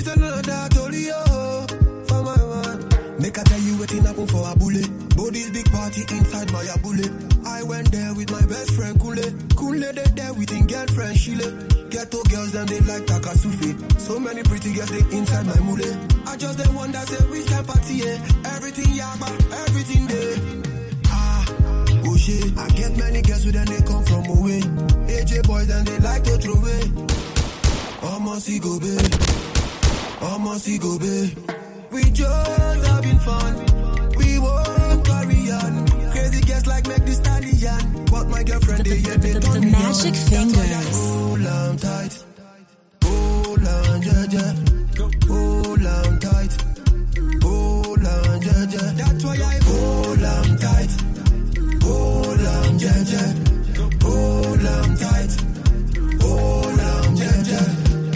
another Tolio for my man. Make I tell you waiting happen for a bullet. Body's big party inside my bullet. I went there with my best friend Kule. Kule they there with his girlfriend Shile. Ghetto girls and they like Takasufi. So many pretty girls they inside my mule. I just the one that say we can party, eh? Everything yaba, everything there. Ah, oh shit. I get many girls who then they come from away. A J boys and they like to throw away. Almost he go babe. Almost he go babe. We just having fun. We won't carry on. Crazy girls like make this stallion. But my girlfriend they yeah they The magic fingers. Hold on tight. Hold on, ja, ja. Hold on tight. Hold on, ja, ja. That's why I hold on tight. Hold on, ja, ja. Hold on tight. Hold on, ja, ja.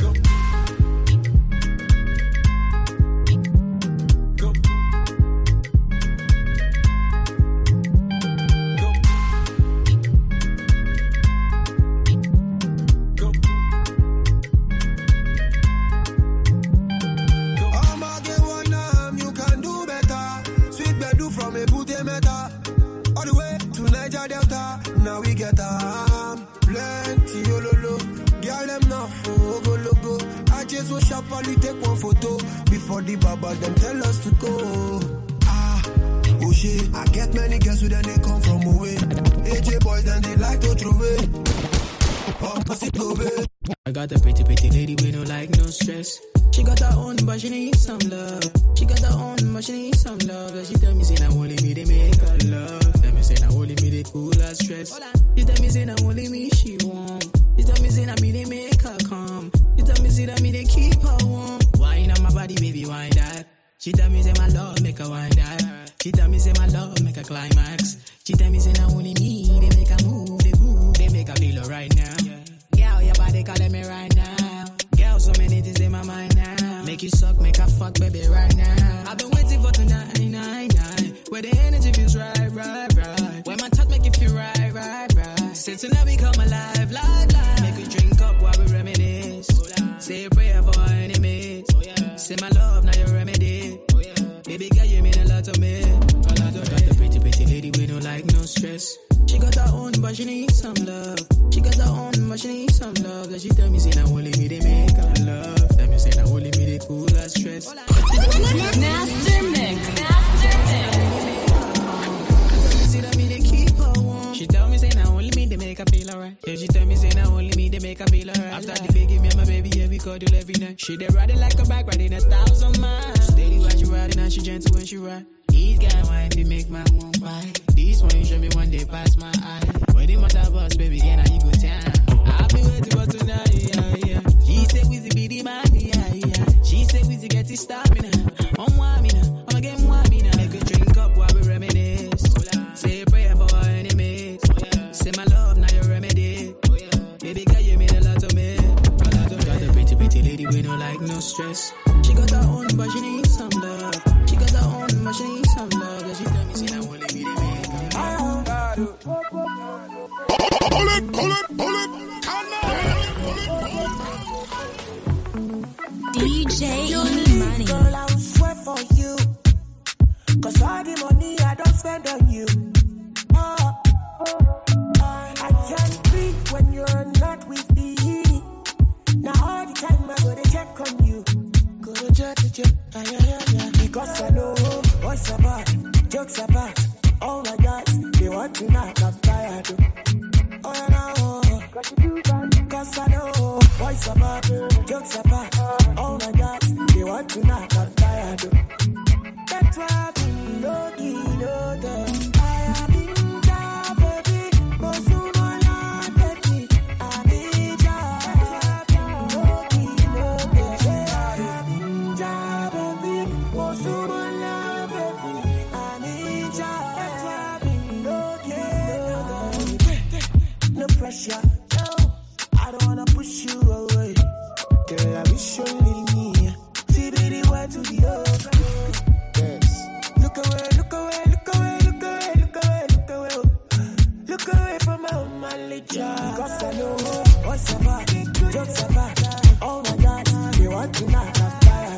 Now we get um, plenty ololo. Girl them not for go logo. I just so sharply take one photo before the baba them tell us to go. Ah, oh shit. I get many girls who then they come from away. A J boys and they like to throw away. Oh, pass it go babe. I got a pretty pretty lady with no like no stress. She got her own but she need some love. She got her own but she need some love. And she tell me say now only me they make her love. Tell me say now only me they cool her stress. She tell me say now only me she want. She tell me say now me they make her calm. She tell me say that me they keep her warm. Wine on my body baby wine that. She tell me say my love make her wine that. She tell me say my love make her climax. She tell me say now only me they make her move. They move they make her feel right now. Girl your body calling me right now. Girl so many things in my mind now. Make you suck make her fuck baby right now. I've been waiting for tonight night night. Where the energy feels right right right. Where my touch make you feel right right right. Say tonight we come alive like life. Make we drink up while we reminisce. Say a prayer for our enemies. Say my love now your remedy. Baby girl you mean a lot to me. A lot of got the pretty pretty lady with no like no stress. She got her own but she needs some love. She got her own but she needs some love. That she tell me say now only me they make her love. Tell me say now only me they cool her stress. Master Mix. Master Mix. She tell me say now only me they make her feel alright. Yeah, she tell me say now only me they make her feel alright. After the big me and my baby, yeah, we cuddle every night. She they riding like a bike, riding a thousand miles. Steady while she riding and she gentle when she ride. These guys wine they make my mom buy. This one you show me one day pass my eye. When they must have us, baby, yeah, now you go down. I've been waiting for tonight, yeah, yeah. She said we be the man, yeah, yeah. She said we get it stamina. I'm wamina, I'ma get wamina. Make a drink up while we reminisce. Say a prayer for our enemies. Say my love, now your remedy. Baby girl, you mean a lot to me. A lot to me. Got a pretty, pretty lady with no like, no stress. She got her own, but she needs some love. She got her own, but she needs some love. And she tell me, see, now only me to make her. Pull it, pull it, pull it. D J E-Money. Girl, I'll swear for you. Cause all the money I don't spend on you. Oh, I can't breathe when you're not with me. Now all the time I go to check on you. Go to check, to check. Ah, yeah, yeah, yeah. Because I know what's about, jokes about. All my guys, they want to knock, I'm tired. Oh, yeah, no. Cause I know what's about, jokes about. All my guys, they want to knock, I'm tired. That's why I've been lucky, no them. I have been down, baby. Most of my life, baby. I need ya. That's why I've been lucky, no them. I have been down, baby. Most of my life, baby. I need ya. That's why I've been lucky, no them. No pressure, no. I don't wanna push you away. Girl, I wish you leave me. See, baby, where to the other. Look away, look away, look away, look away, look away, look away. Look away from my own knowledge. Cause I know what's about, jokes about. Oh my God, they want to knock, I'm tired.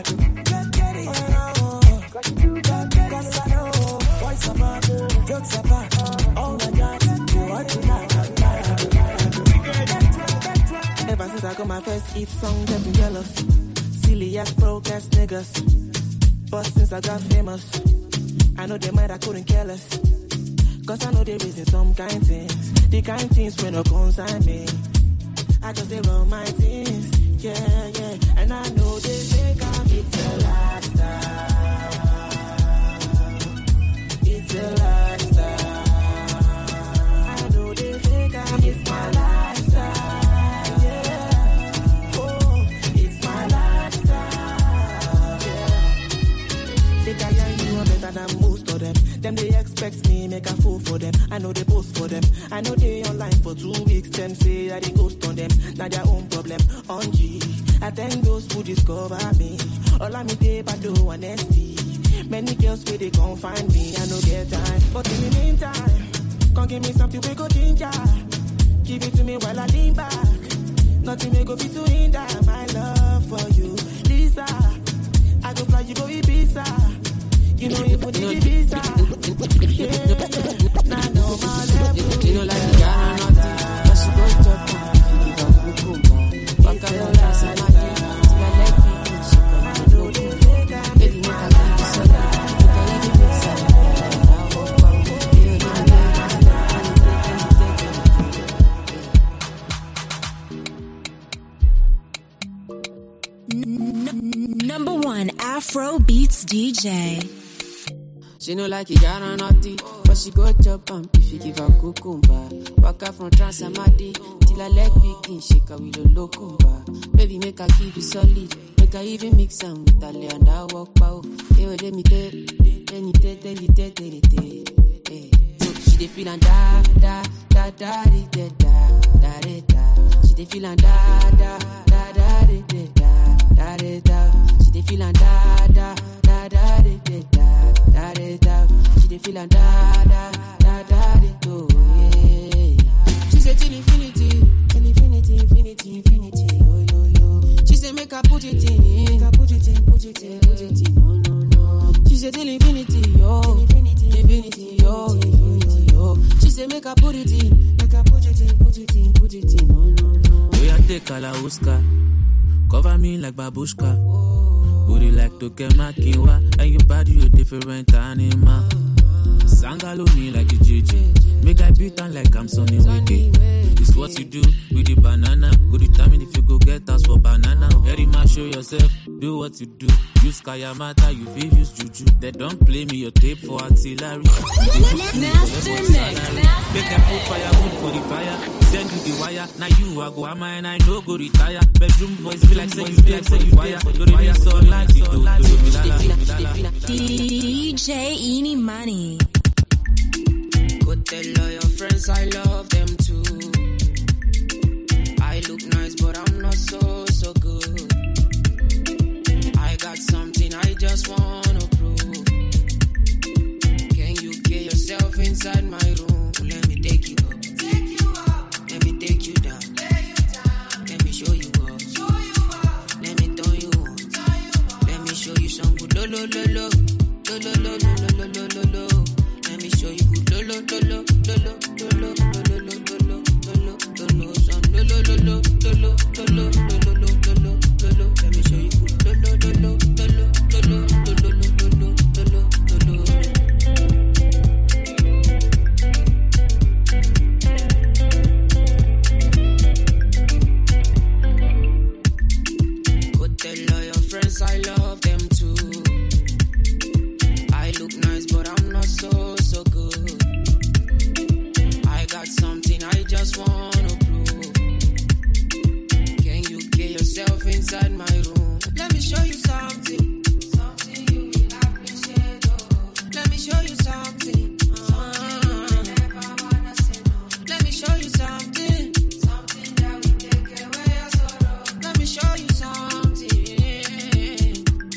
Each song get me jealous. Silly ass broke ass niggas. But since I got famous, I know they might I couldn't care less. Cause I know they busy some kind things. The kind things when no concern me. I just they run my things. Yeah, yeah. And I know they think I'm it's a lifestyle. It's a lifestyle. I know they think I'm it's my lifestyle. Yeah. Oh, it's my lifestyle. Yeah. They got young, you are better than most of them. Them they expect me, make a fool for them. I know they post for them. I know they online for two weeks. Them say that they ghost on them. Now their own problem. On G, I thank those who discover me. All I'm day, but do honesty. Many girls where they can't find me. I know get time, but in the meantime, come give me something we go ginger. Give it to me while I lean back. Nothing may go fit to hinder my love for you, Lisa. I go fly, you go Ibiza. You know you put the visa. Yeah, yeah. Nah, no, my level. You know like the guy or nothing. But she go top down. You don't go cool. Walk out on that side. Till I let me she come. I know they think I'm baby, make a life so that you can even make sense. Number one Afro Beats D J. She know like you got her naughty, but she go chop am if you give her cucumber. Walk out from Transamadi till her leg begin shake her with a locumba. Baby make her give you solid, make her even mix am with her lay and her walk pow. Hey, well, let me tell, let me tell, tell me tell, tell it, tell. She dey feelin' da da da da da da da da da. She dey feelin' da da da da da da da da da. She dey feelin' da da da da da da da da da. She dey feelin' da da da da da do. She say till infinity, till infinity, infinity, infinity. Yo yo yo. She say make her put it in, make her put it in, put it in, put it in. No no no. She say till infinity, yo, infinity, infinity, yo, infinity, yo. She say make her put it in, make her put it in, put it in, put it in. No no no. We are take Kalauska, cover me like babushka. Booty like Tokemakiwa, and your body a different animal. Sangalo me like a J J, make I beat on like I'm Sonny Wiki. It's what you do with the banana. Go determine if you go get us for banana. Very much show yourself, do what you do. Use Kayamata, you feel use Juju. They don't play me your tape for artillery. Master Mix. Make them put firewood for the fire. Send you the wire. Now you are go ama and I know go retire. Bedroom voice feel like say you play for the wire. Go to be so like you do. D J Eeny Money. Go tell all your friends I love them too. I look nice but I'm not so, so good. I got something I just wanna prove. Can you get yourself inside my room? Let me take you up. Take you up. Let me take you down. Lay you down. Let me show you up. Show you up. Let me turn you on. Turn you on. Let me show you some good lo lo lo lo. Lo lo lo lo lo lo lo lo. Let me show you good lo lo lo lo lo lo lo lo lo lo lo lo lo lo son lo lo lo lo lo lo lo lo lo lo lo lo. Let me show you good lo lo lo lo lo lo lo lo lo lo lo lo. Go tell all your friends I love them too. I look nice but I'm not so, so good. I got something I just wanna prove. Can you get yourself inside my room? Let me show you something. Something you will appreciate. Oh. Let me show you something. Uh, Let me show you something. Something that will take away your sorrow. Let me show you something.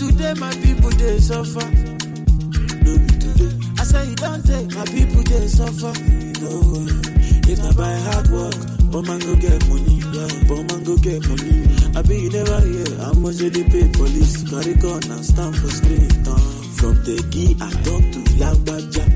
today my people they suffer. No be today. I say you don't take my people they suffer. No, if I buy hard work, but man go get money. Yeah, but man go get money. I be you never hear how much they pay police to carry gun and stand for street. Uh, from the key I talk to Lagbaja.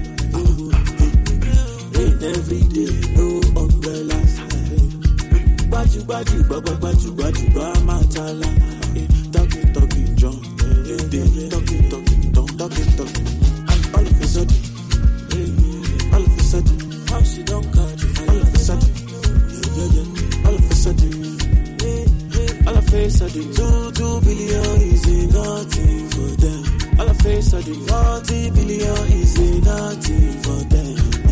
Rain every day, no umbrellas. Baju baju baju baju baju baju matala. Talking talking John, talking talking talking talking talking. And all of a sudden, all of a sudden, how she don't catch you. All of a sudden, yeah yeah. All of a sudden, all of a sudden, two two billion is nothing for them. All of a sudden, forty billion is nothing for them.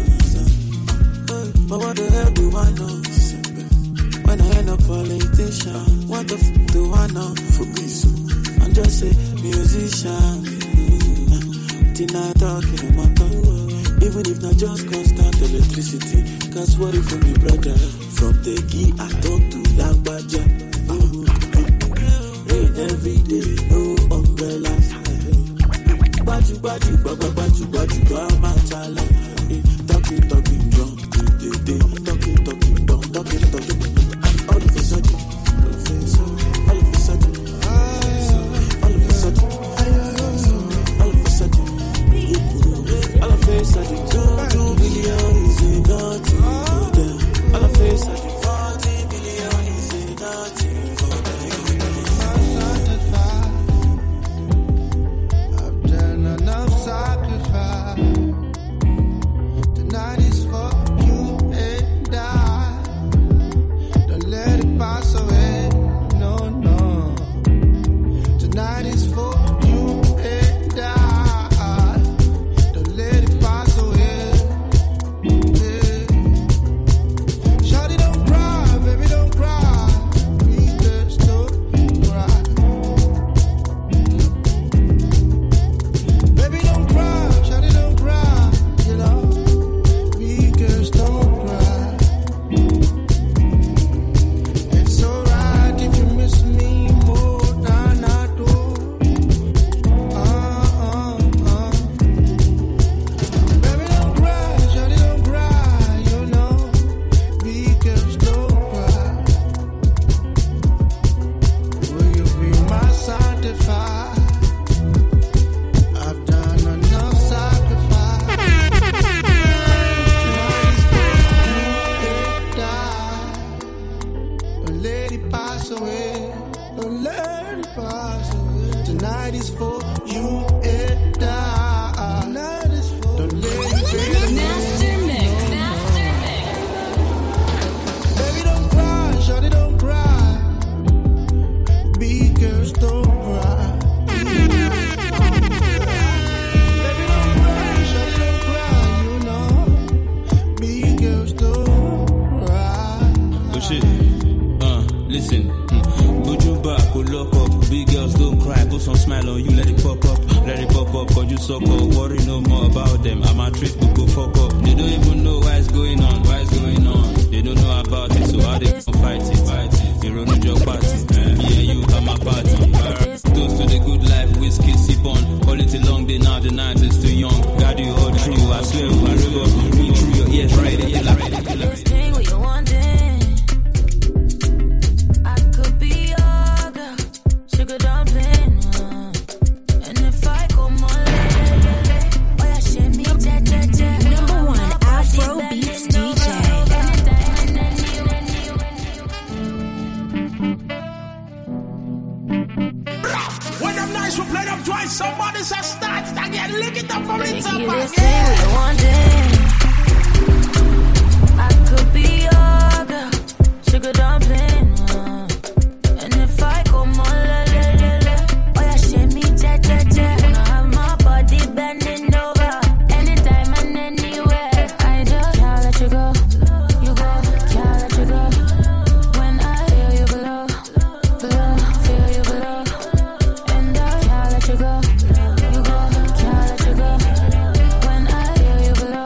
But what the hell do I know? When I ain't a politician, what the f do I know? For me, so I'm just a musician. Tina talking in my tongue. Even if not just constant electricity. Cause what if for me, brother? From the key I talk to Lagbaja. Rain every day, no umbrellas. Baju baju baju baju baju baju matala. Talking talking drum, talking talking drum, talking talking. All of a sudden, all of a sudden, all of a sudden, all of a sudden, all of a sudden, all of a sudden, two two billion is nothing for them. All of a sudden, forty billion is nothing for them. I've done enough sacrifice. Tonight is for you and I. Don't let it pass away. No, no. Tonight is for you and I. Don't let it pass away. Yeah. Shawty, don't cry, baby, don't cry. We just don't cry. Baby, don't cry, shawty, don't cry. You know, we just don't cry. It's alright if you miss me more than I do. Uh, uh, uh. Baby, don't cry, shawty, don't cry. You know, we just don't cry. Will you be my sanctifier? I've done enough sacrifice. Don't let it pass away. Don't let it pass away. Tonight is for you and I. Tonight is for don't let it fade away. Master Mix. Baby, don't cry, shawty, don't cry. Big girls don't cry. Baby, don't cry, shawty, don't cry. You know, big girls don't cry. Oh shit. Uh, listen. Hmm. Put you back, go lock up. Big girls don't cry. Put some smile on you, let it pop up. Let it pop up, cause you suck up. Worry no more about them. I'm a trip, but go fuck up. They don't even know why it's going on. Why it's going on. They don't know about it, so how they gon' fight it? Fight it. They run your party. Man. Me and you are my party. Alright. Toast to the good life, whiskey, sip on. Call it a long day now, the night is too young. Got you all true, I swear, I river. Read through your ears, right? Yeah, like, right, yeah, This thing what you wanting. I could be your girl, sugar dumpling. uh. And if I go more, oh yeah, shit me, ja, ja, ja. Number one Afro Beats D J. When them nice, we play them twice. Somebody says start again. Lick it up from the top. This thing what you wanting. I could be your girl, sugar dumpling. uh. And if I go more, la, la, la, la. Oh yeah, shit me, ja, ja, ja. Wanna have my body bending over. Anytime and anywhere. I just can't let you go. You go, can't let you go. When I feel you below, below, feel you below. And I can't let you go. You go, can't let you go. When I feel you below.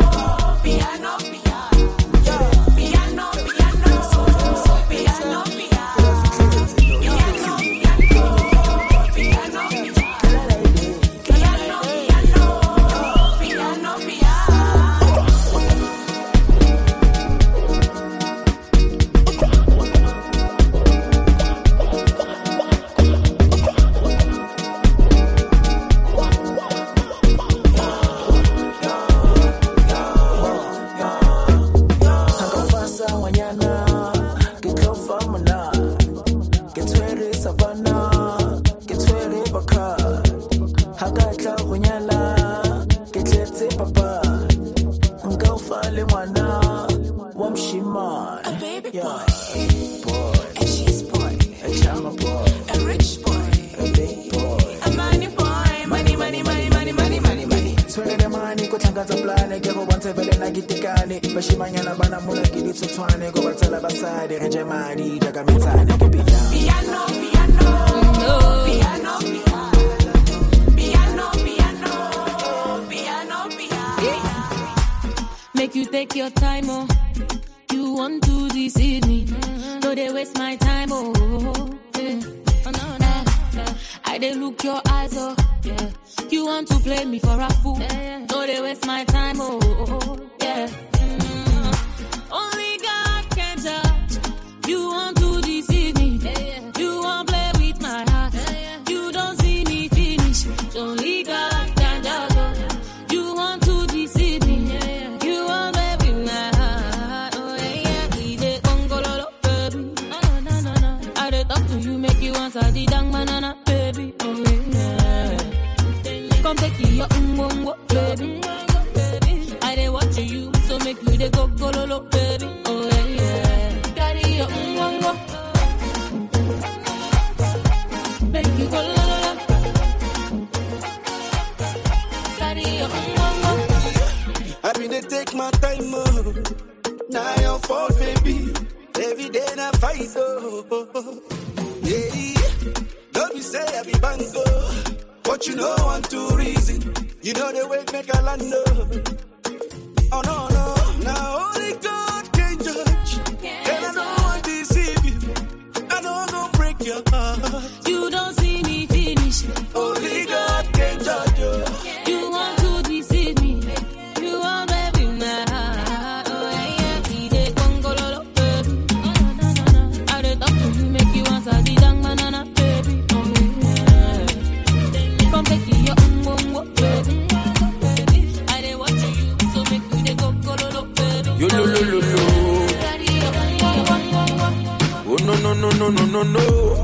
piano, piano, piano, piano, piano, Make you take your time, oh. You want to deceive me. No, they waste my time, oh. Yeah. Oh, no, no. I they look your eyes, oh. Yeah. You want to play me for a fool. No, they waste my time, oh. Yeah. Mm. Only God can judge. You want to deceive me. You want to play with my heart. You don't see me finish. Only God can judge. You want to deceive me. You want to play with my heart. Oh, yeah, yeah. We dey ongololo, baby. No, no, no, no, no. I dey talk to you, make you answer the dang banana, baby. Oh, yeah. Come take your umbongo, baby. I dey watch you, so make you dey go gololo, baby. Oh, yeah, yeah. Carry your umbongo. Make you go la la la. Carry your umbongo. I been dey take my time, oh. Now your fault, baby. Every day I fight, oh. Yeah, don't be say I be bango, but you know I'm too reason. You know the way make a land, oh. Oh no no, now only God can judge, and I don't want to deceive you. I don't go break your heart. You don't see me finish. Only God can judge you. You want to deceive me. You want to be my heart. Oh yeah, yeah. We dey gongololo, baby. Oh, no, no, no, no. I dey talk to you, make you answer the dang banana, baby. Oh yeah. Come take your umbongo, baby. I dey watch you, so make you dey gongololo, baby. Yo lo lo lo lo. Oh no no no no no no no.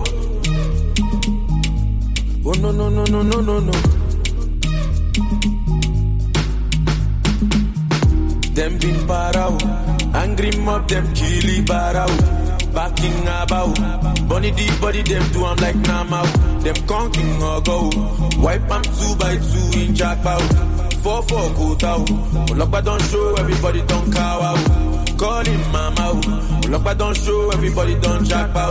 Oh no no no no no no no. Them been parao, angry mob them killy barao, backing about. Bunny the body them do I'm like Namao. Them conking or go, wipe them two by two in jackpot. Four four go out, Olokpa don't show everybody don't cow out. Call him mama, Olokpa don't show everybody don't jackpot.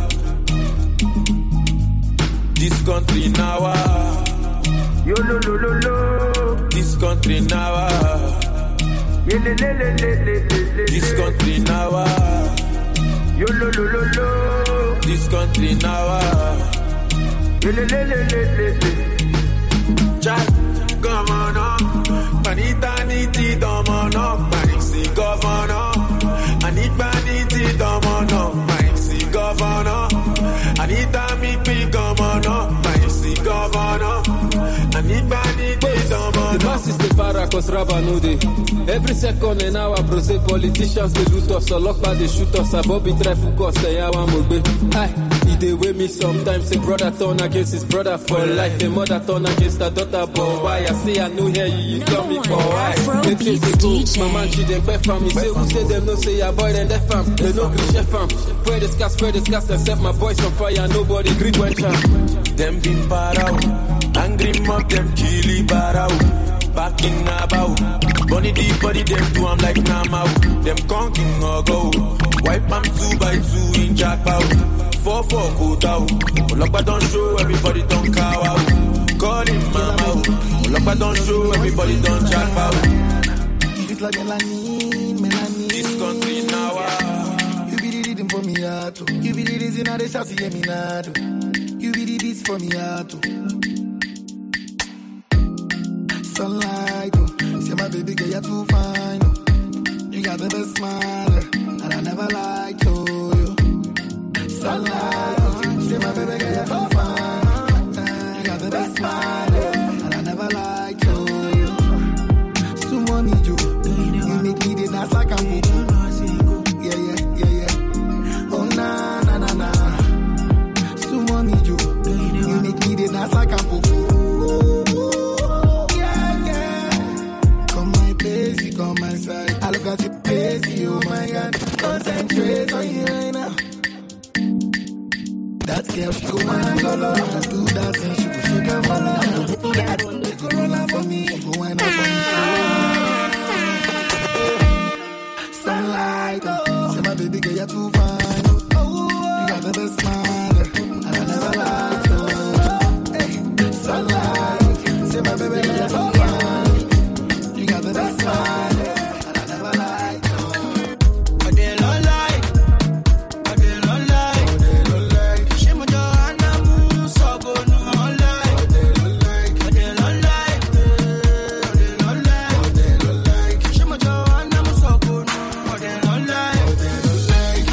This country now, ah. Yo lo lo lo lo. This country now, ah. Ye le le le le le le. This country now, ah. Yo lo lo lo lo. This country now, ah. Ye le le le le le le. Jack, governor, panita niti domono, panixi governor. no. I need money, days on The masses they para cause rubber no day. Every second an hour, brose politicians they loot us, so lock by they shoot us, a Bobby try to cost a yawa mobe. Aye, he they weigh me sometimes. A brother turn against his brother for life, a mother turn against her daughter. But why I say I know here you, you tell me for why? They chase the go, my man she them pay for me. Say who say them no say your boy then they fam. They no green chef fam. Spread the scars, spread the scars and set my voice on fire. Nobody green when champ. Them been parao, angry mob them killy barao. Back in about, bunny deep body them do I'm like Namau. Them conking or go, wipe them two by two in jackpot. Four four go down, Olokpa don't show everybody don't cow out. Call him mama, Olokpa don't show everybody don't jackpot. It's like melanin, melanin. This country now, you be the rhythm for me heart. You be the reason I dey shout see me nado. You be the beats for me heart. Sunlight, oh. Say my baby girl, you're too fine, oh. You got the best smile, oh. And I never lied to you. Sunlight, oh. Say my baby girl, you're too fine, you got the best smile, oh. And I never lied to you. So money, you, you make me the dance like I'm good. Yeah, yeah, yeah, yeah. Oh, na, na, na, na. So money, you, you make me the dance like I'm good. On my side, I look at your face, oh my God, concentrate on you right now. That girl, she go wine go low, just do that thing, she go shake her for me, I go do that, she go roll out for me, she go wine out for me. Sunlight, oh, say my baby girl, you're too fine, oh, you got the best smile, and I never lied to you. Sunlight, say my baby girl, you're too fine. You got the best smile, and I never lied to you. But they don't like, but they don't like, but they don't like. She my Joanna Moon, so go no like, but they don't like, but they don't like, but they don't like, but they don't like. She my Joanna Moon, so go no, but they don't like, but they don't like.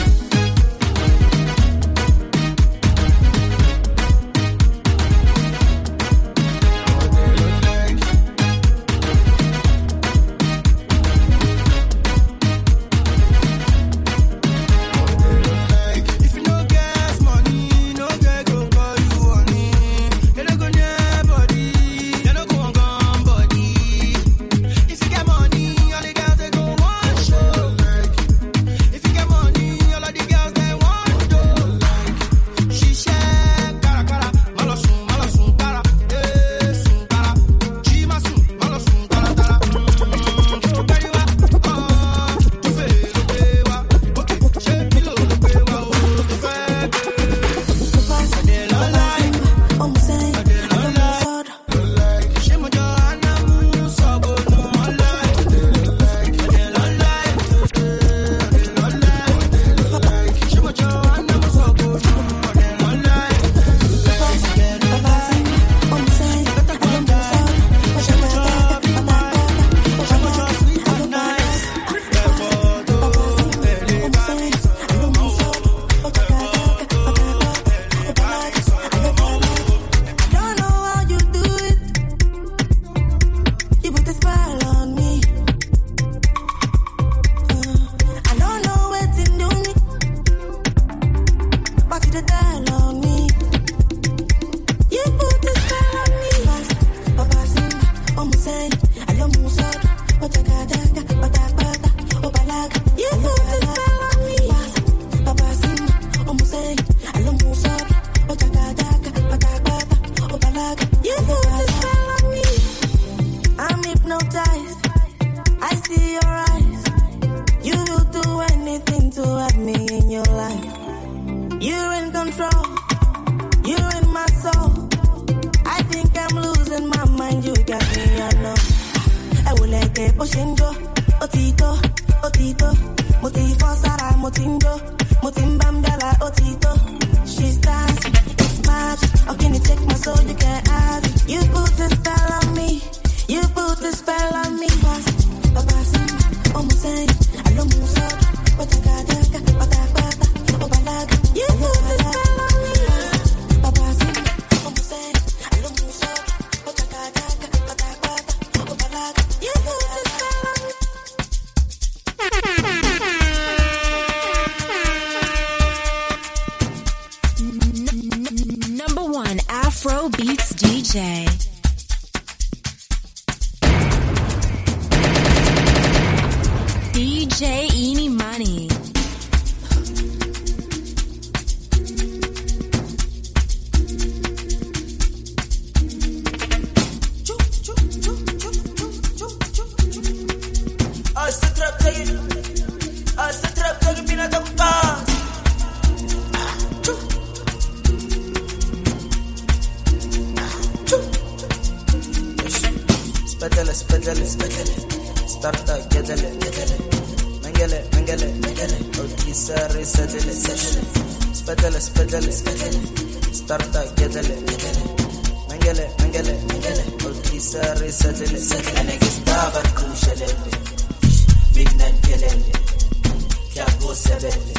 Spedele, spedele, spedele, starta, gedele, gedele, mengele, mengele, mengele, otisare, sedele, sedele, spedele, spedele, spedele, starta, gedele, gedele, mengele, mengele, mengele, otisare, sedele, sedele. And it stava kushelele, midnight gelele, kiago sebele,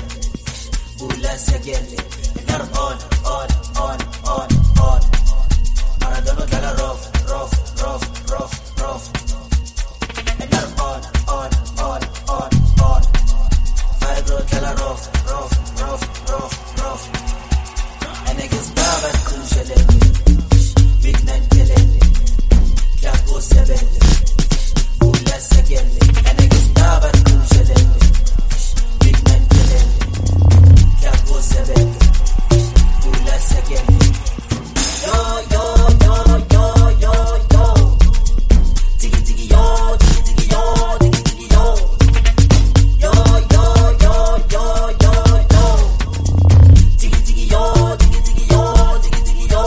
bula segele, and they're on, on, on, on, on. Maradona gala rough, rough, rough, rough. Rough. And they're on, on, on, on, on. Fibro tell her rough, rough, rough, rough, rough. And niggas baba kushelele, midnight gelele, kiago sebele, ula segele. And niggas baba kushelele, midnight gelele, kiago sebele, ula segele. Yo, yo, yo, yo, yo, yo. Diggy diggy yo, diggy diggy yo, diggy diggy yo. Yo yo yo yo yo yo. Diggy diggy yo, diggy diggy yo, diggy diggy yo.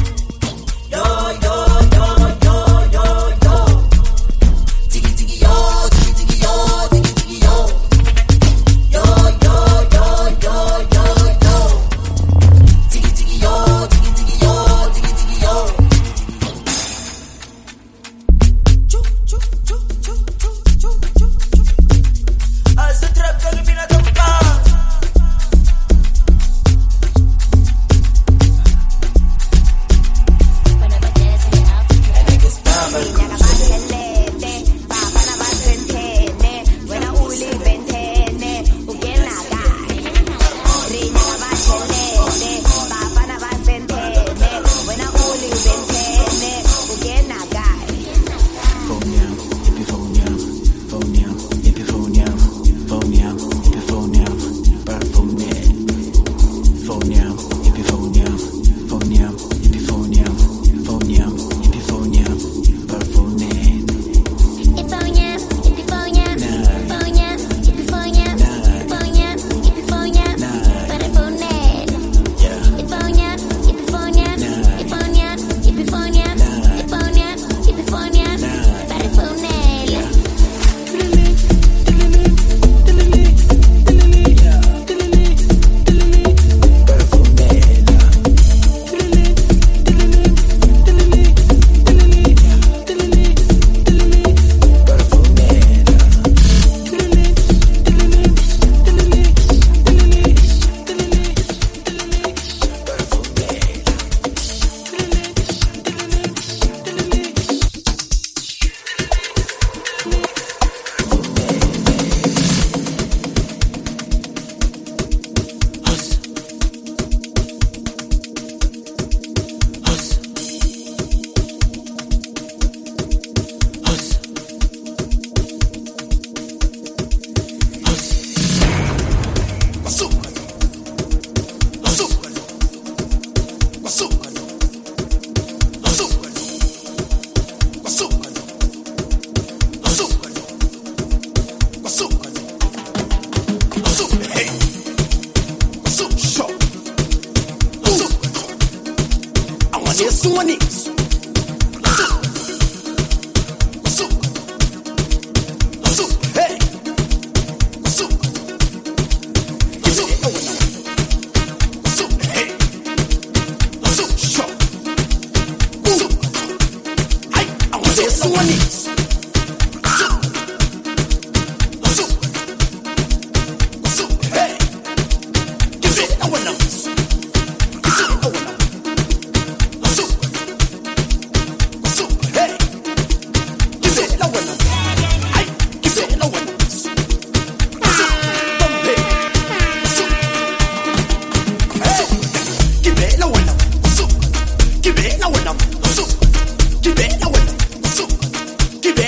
Yo yo yo yo yo yo. Diggy diggy yo, diggy diggy yo, diggy diggy yo. Yo yo yo yo yo yo. Diggy diggy yo, diggy diggy yo, diggy diggy yo. Give it, no one, no. Give it, no one, no.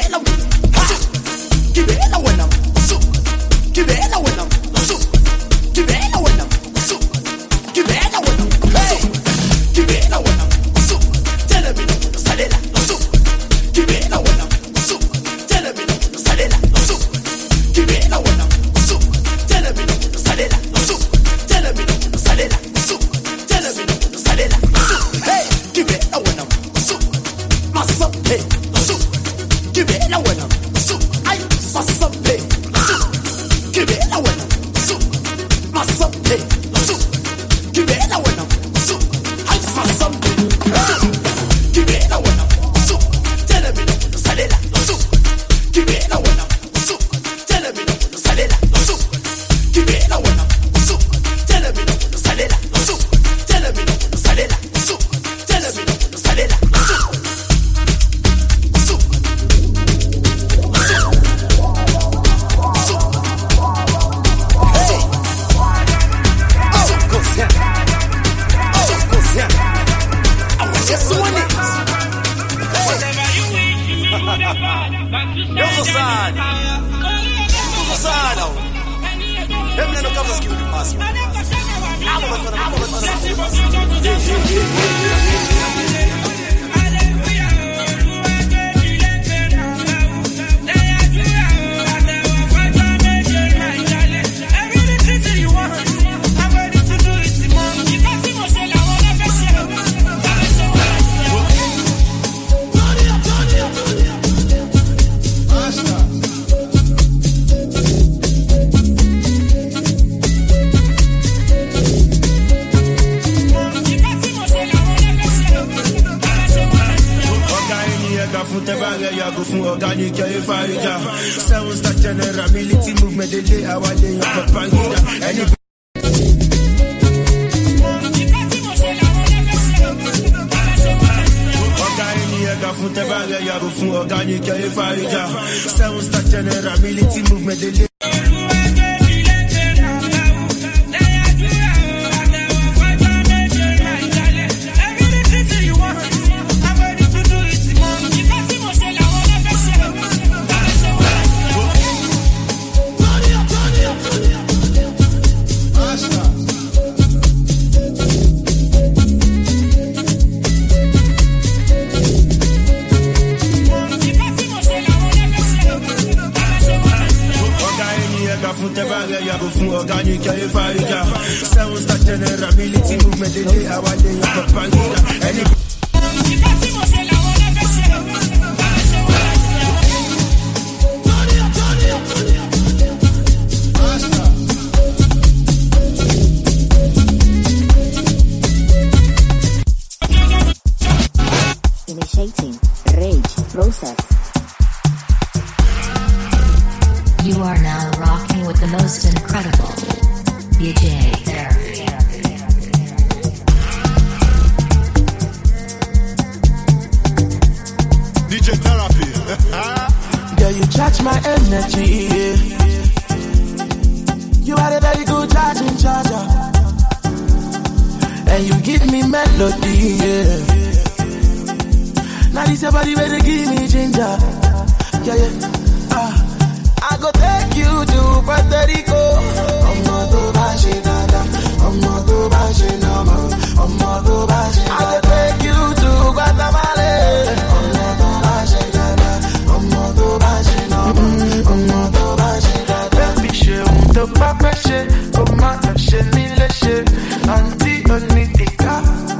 Give it a winner. Soup, I must up pay. Soup, give it a winner. Soup, must up pay. Soup, give it a winner. Soup, I must up pay. Soup, give it a winner. Soup, tell me no one to sell it. Soup, give it a winner. Soup, tell me no one to sell it. Soup, give it a winner. Soup, tell me no one to sell it. Soup, tell me no one to sell it. Soup, tell me no one to sell it. Eu sou sádio. Eu sou sádio. Eu me não causa skill de máximo. Ah, vou botar na vou botar go fun organic yeah if I ja seven star general military movement dey dey our day up pangida any fun te ba ya go fun organic yeah if I ja seven star general military movement dey dey organic yeah if I ja seven star general military movement dey dey our day up pangida any Initiating rage process. You are now rocking with the most incredible D J Therapy. D J Therapy. Girl, you charge my energy. Yeah. You are a very good charging charger, and you give me melody. Yeah. Now this your body where they give me ginger. Yeah, yeah. Ah. I go take you to Puerto Rico. Ọmọ tó bá ṣe dáadáa, ọmọ tó bá ṣe normal, ọmọ tó bá ṣe dáadáa. I go take you to Guatemala. Ọmọ tó bá ṣe dáadáa, ọmọ tó bá ṣe normal, ọmọ tó bá ṣe dáadáa. Bẹ́ẹ̀ni ṣe ohun tó bá fẹ́ ṣe, kó má lọ ṣe mí léṣe. Àǹtí onídìíká.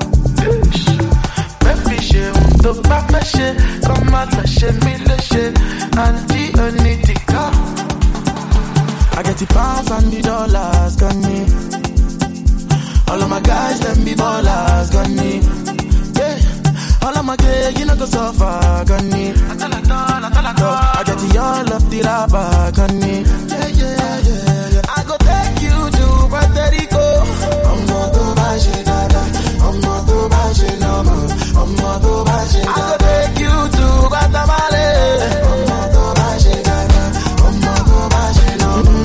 Bẹ́ẹ̀ni ṣe ohun tó bá fẹ́ ṣe, kó má lọ ṣe mí léṣe. Àǹtí onídìíká. I get the pounds and the dollars, got me. All of my guys, them be ballers, got me. Yeah, all of my girls, you know go suffer, got me. I get the all of the rapper, got me. Yeah, yeah, yeah, yeah. I go take you to Puerto Rico. Ọmọ tó bá ṣe dáadáa, ọmọ tó bá ṣe normal, ọmọ tó bá ṣe dáadáa. I go take you to Guatemala. Ọmọ tó bá ṣe dáadáa, ọmọ tó bá ṣe normal.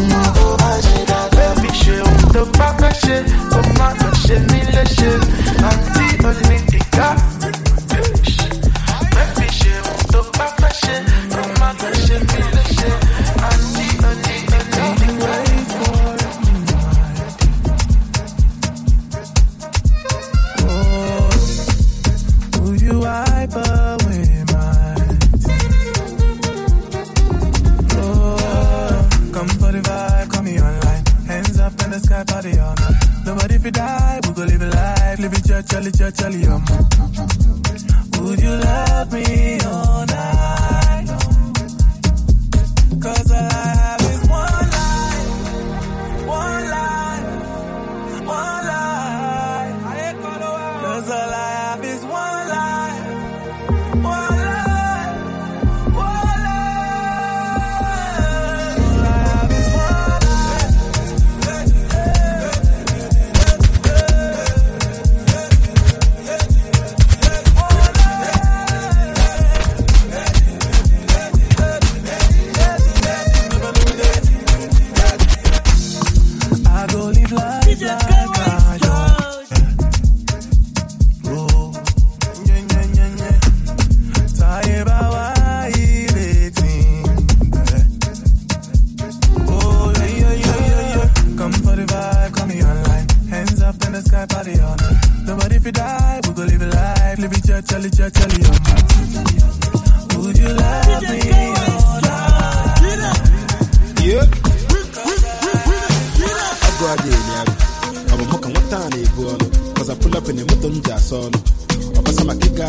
The papa shit, the mama shit, me the shit, auntie only the car. Baby shit, the papa shit, the mama shit, me the shit, auntie only the car. Wait for oh, will you wipe away my tears? Oh, come for the vibe, call me online. Hands up in the sky, party all night. Nobody if you die, we gon' live a life. Live it, church, church, church, church, um. Would you love me all night?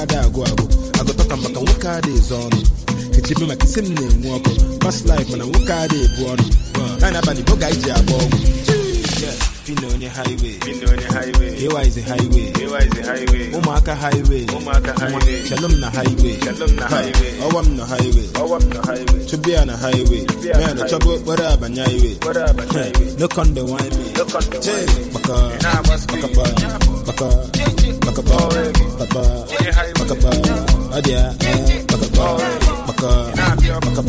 kada go go. I go talk about what is on. It's be like sim name walk. Past life when I walk out it born. And about the boga jabo. Yeah, Fino on your highway. Fino on your highway. Here is the highway. Here is the highway. Umaka highway. Umaka highway. Shalom na highway. Shalom na highway. Owam na highway. Owam na highway. To be on a highway. Man, the trouble, whatever, highway. Whatever, highway. No condo wine me. No condo wine me. Baka. Baka. Baka. Baka. Baka. Baka. Adia. Baka. Baka. Baka.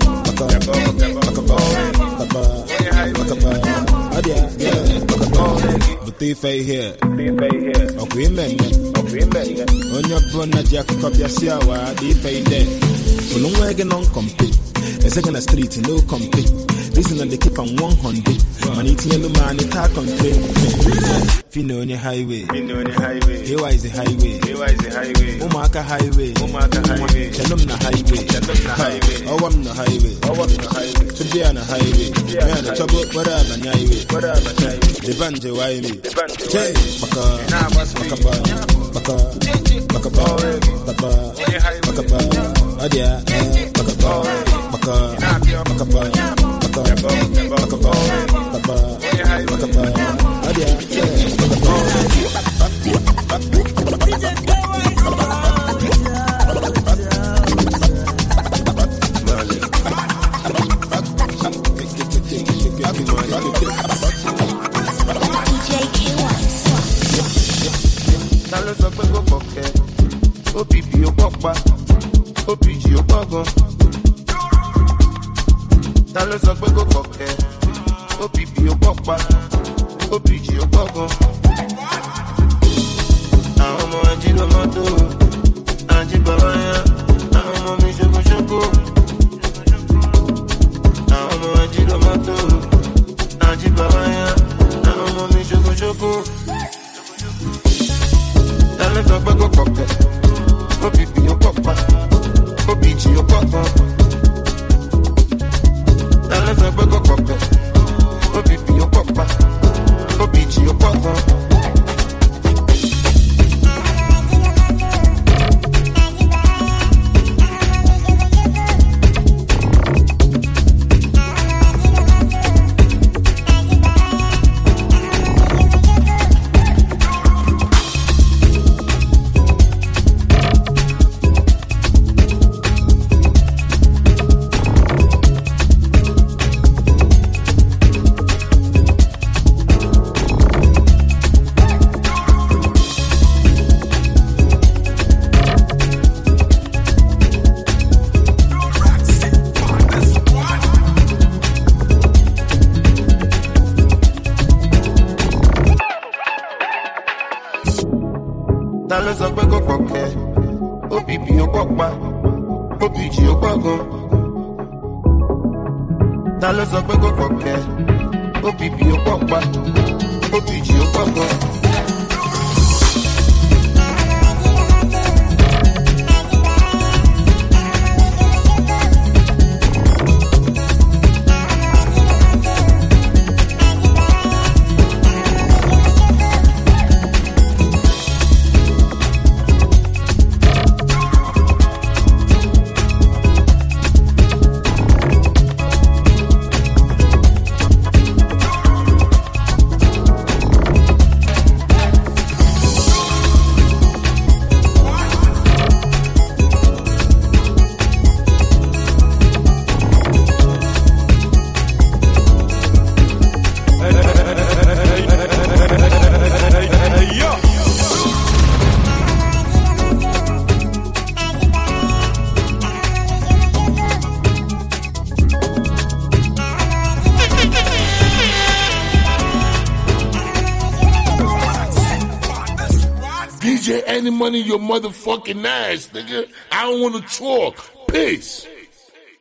Baka. Baka. Baka. Adia, yeah, but they fay here. Okay, men, okay, men. On your brother, Jack, copy a siawa, they fay there. For long wagon on compete. A second a street, no compete. Listen, and they keep on one hundred. Man, eating a man, it's hard country. Fino on your highway. Fino on your highway. Here is the highway. Here is the highway. Umaka highway. Umaka highway. Shalom na highway. Shalom na highway. Owam na highway. Owam na highway. To be on a highway. Man, the trouble, whatever, highway. Whatever, highway. The banje waimi. The banje waimi. Baka. Baka. Baka. Baka. Baka. Baka. Baka. Adia. Baka. Baka. Baka. Baka. Baka. Baka. Adia. O P P o papa, O P G o pogo. Ta ló sọ pé kò kọ̀kẹ́? O P P o papa, O P G o pogo. Àwọn ọmọ ají ló mọ́tò, ají bàbá yá, àwọn ọmọ mi ṣokoṣoko. Àwọn ọmọ ají ló mọ́tò, ají bàbá yá, àwọn ọmọ mi ṣokoṣoko. Ta ló sọ pé kò kọ̀kẹ́? O P P o papa, O P G o pogo. Ta ló sọ pé kò kọ̀kẹ́? O P P o papa, O P G o pogo. Ta ló sọ pé kò kọ̀kẹ́? O P P o papa, O P G o pogo. Ta ló sọ pé kò kọ̀kẹ́? O P P o papa, O P G o pogo. D J any money your motherfucking ass, nigga. I don't want to talk. Peace.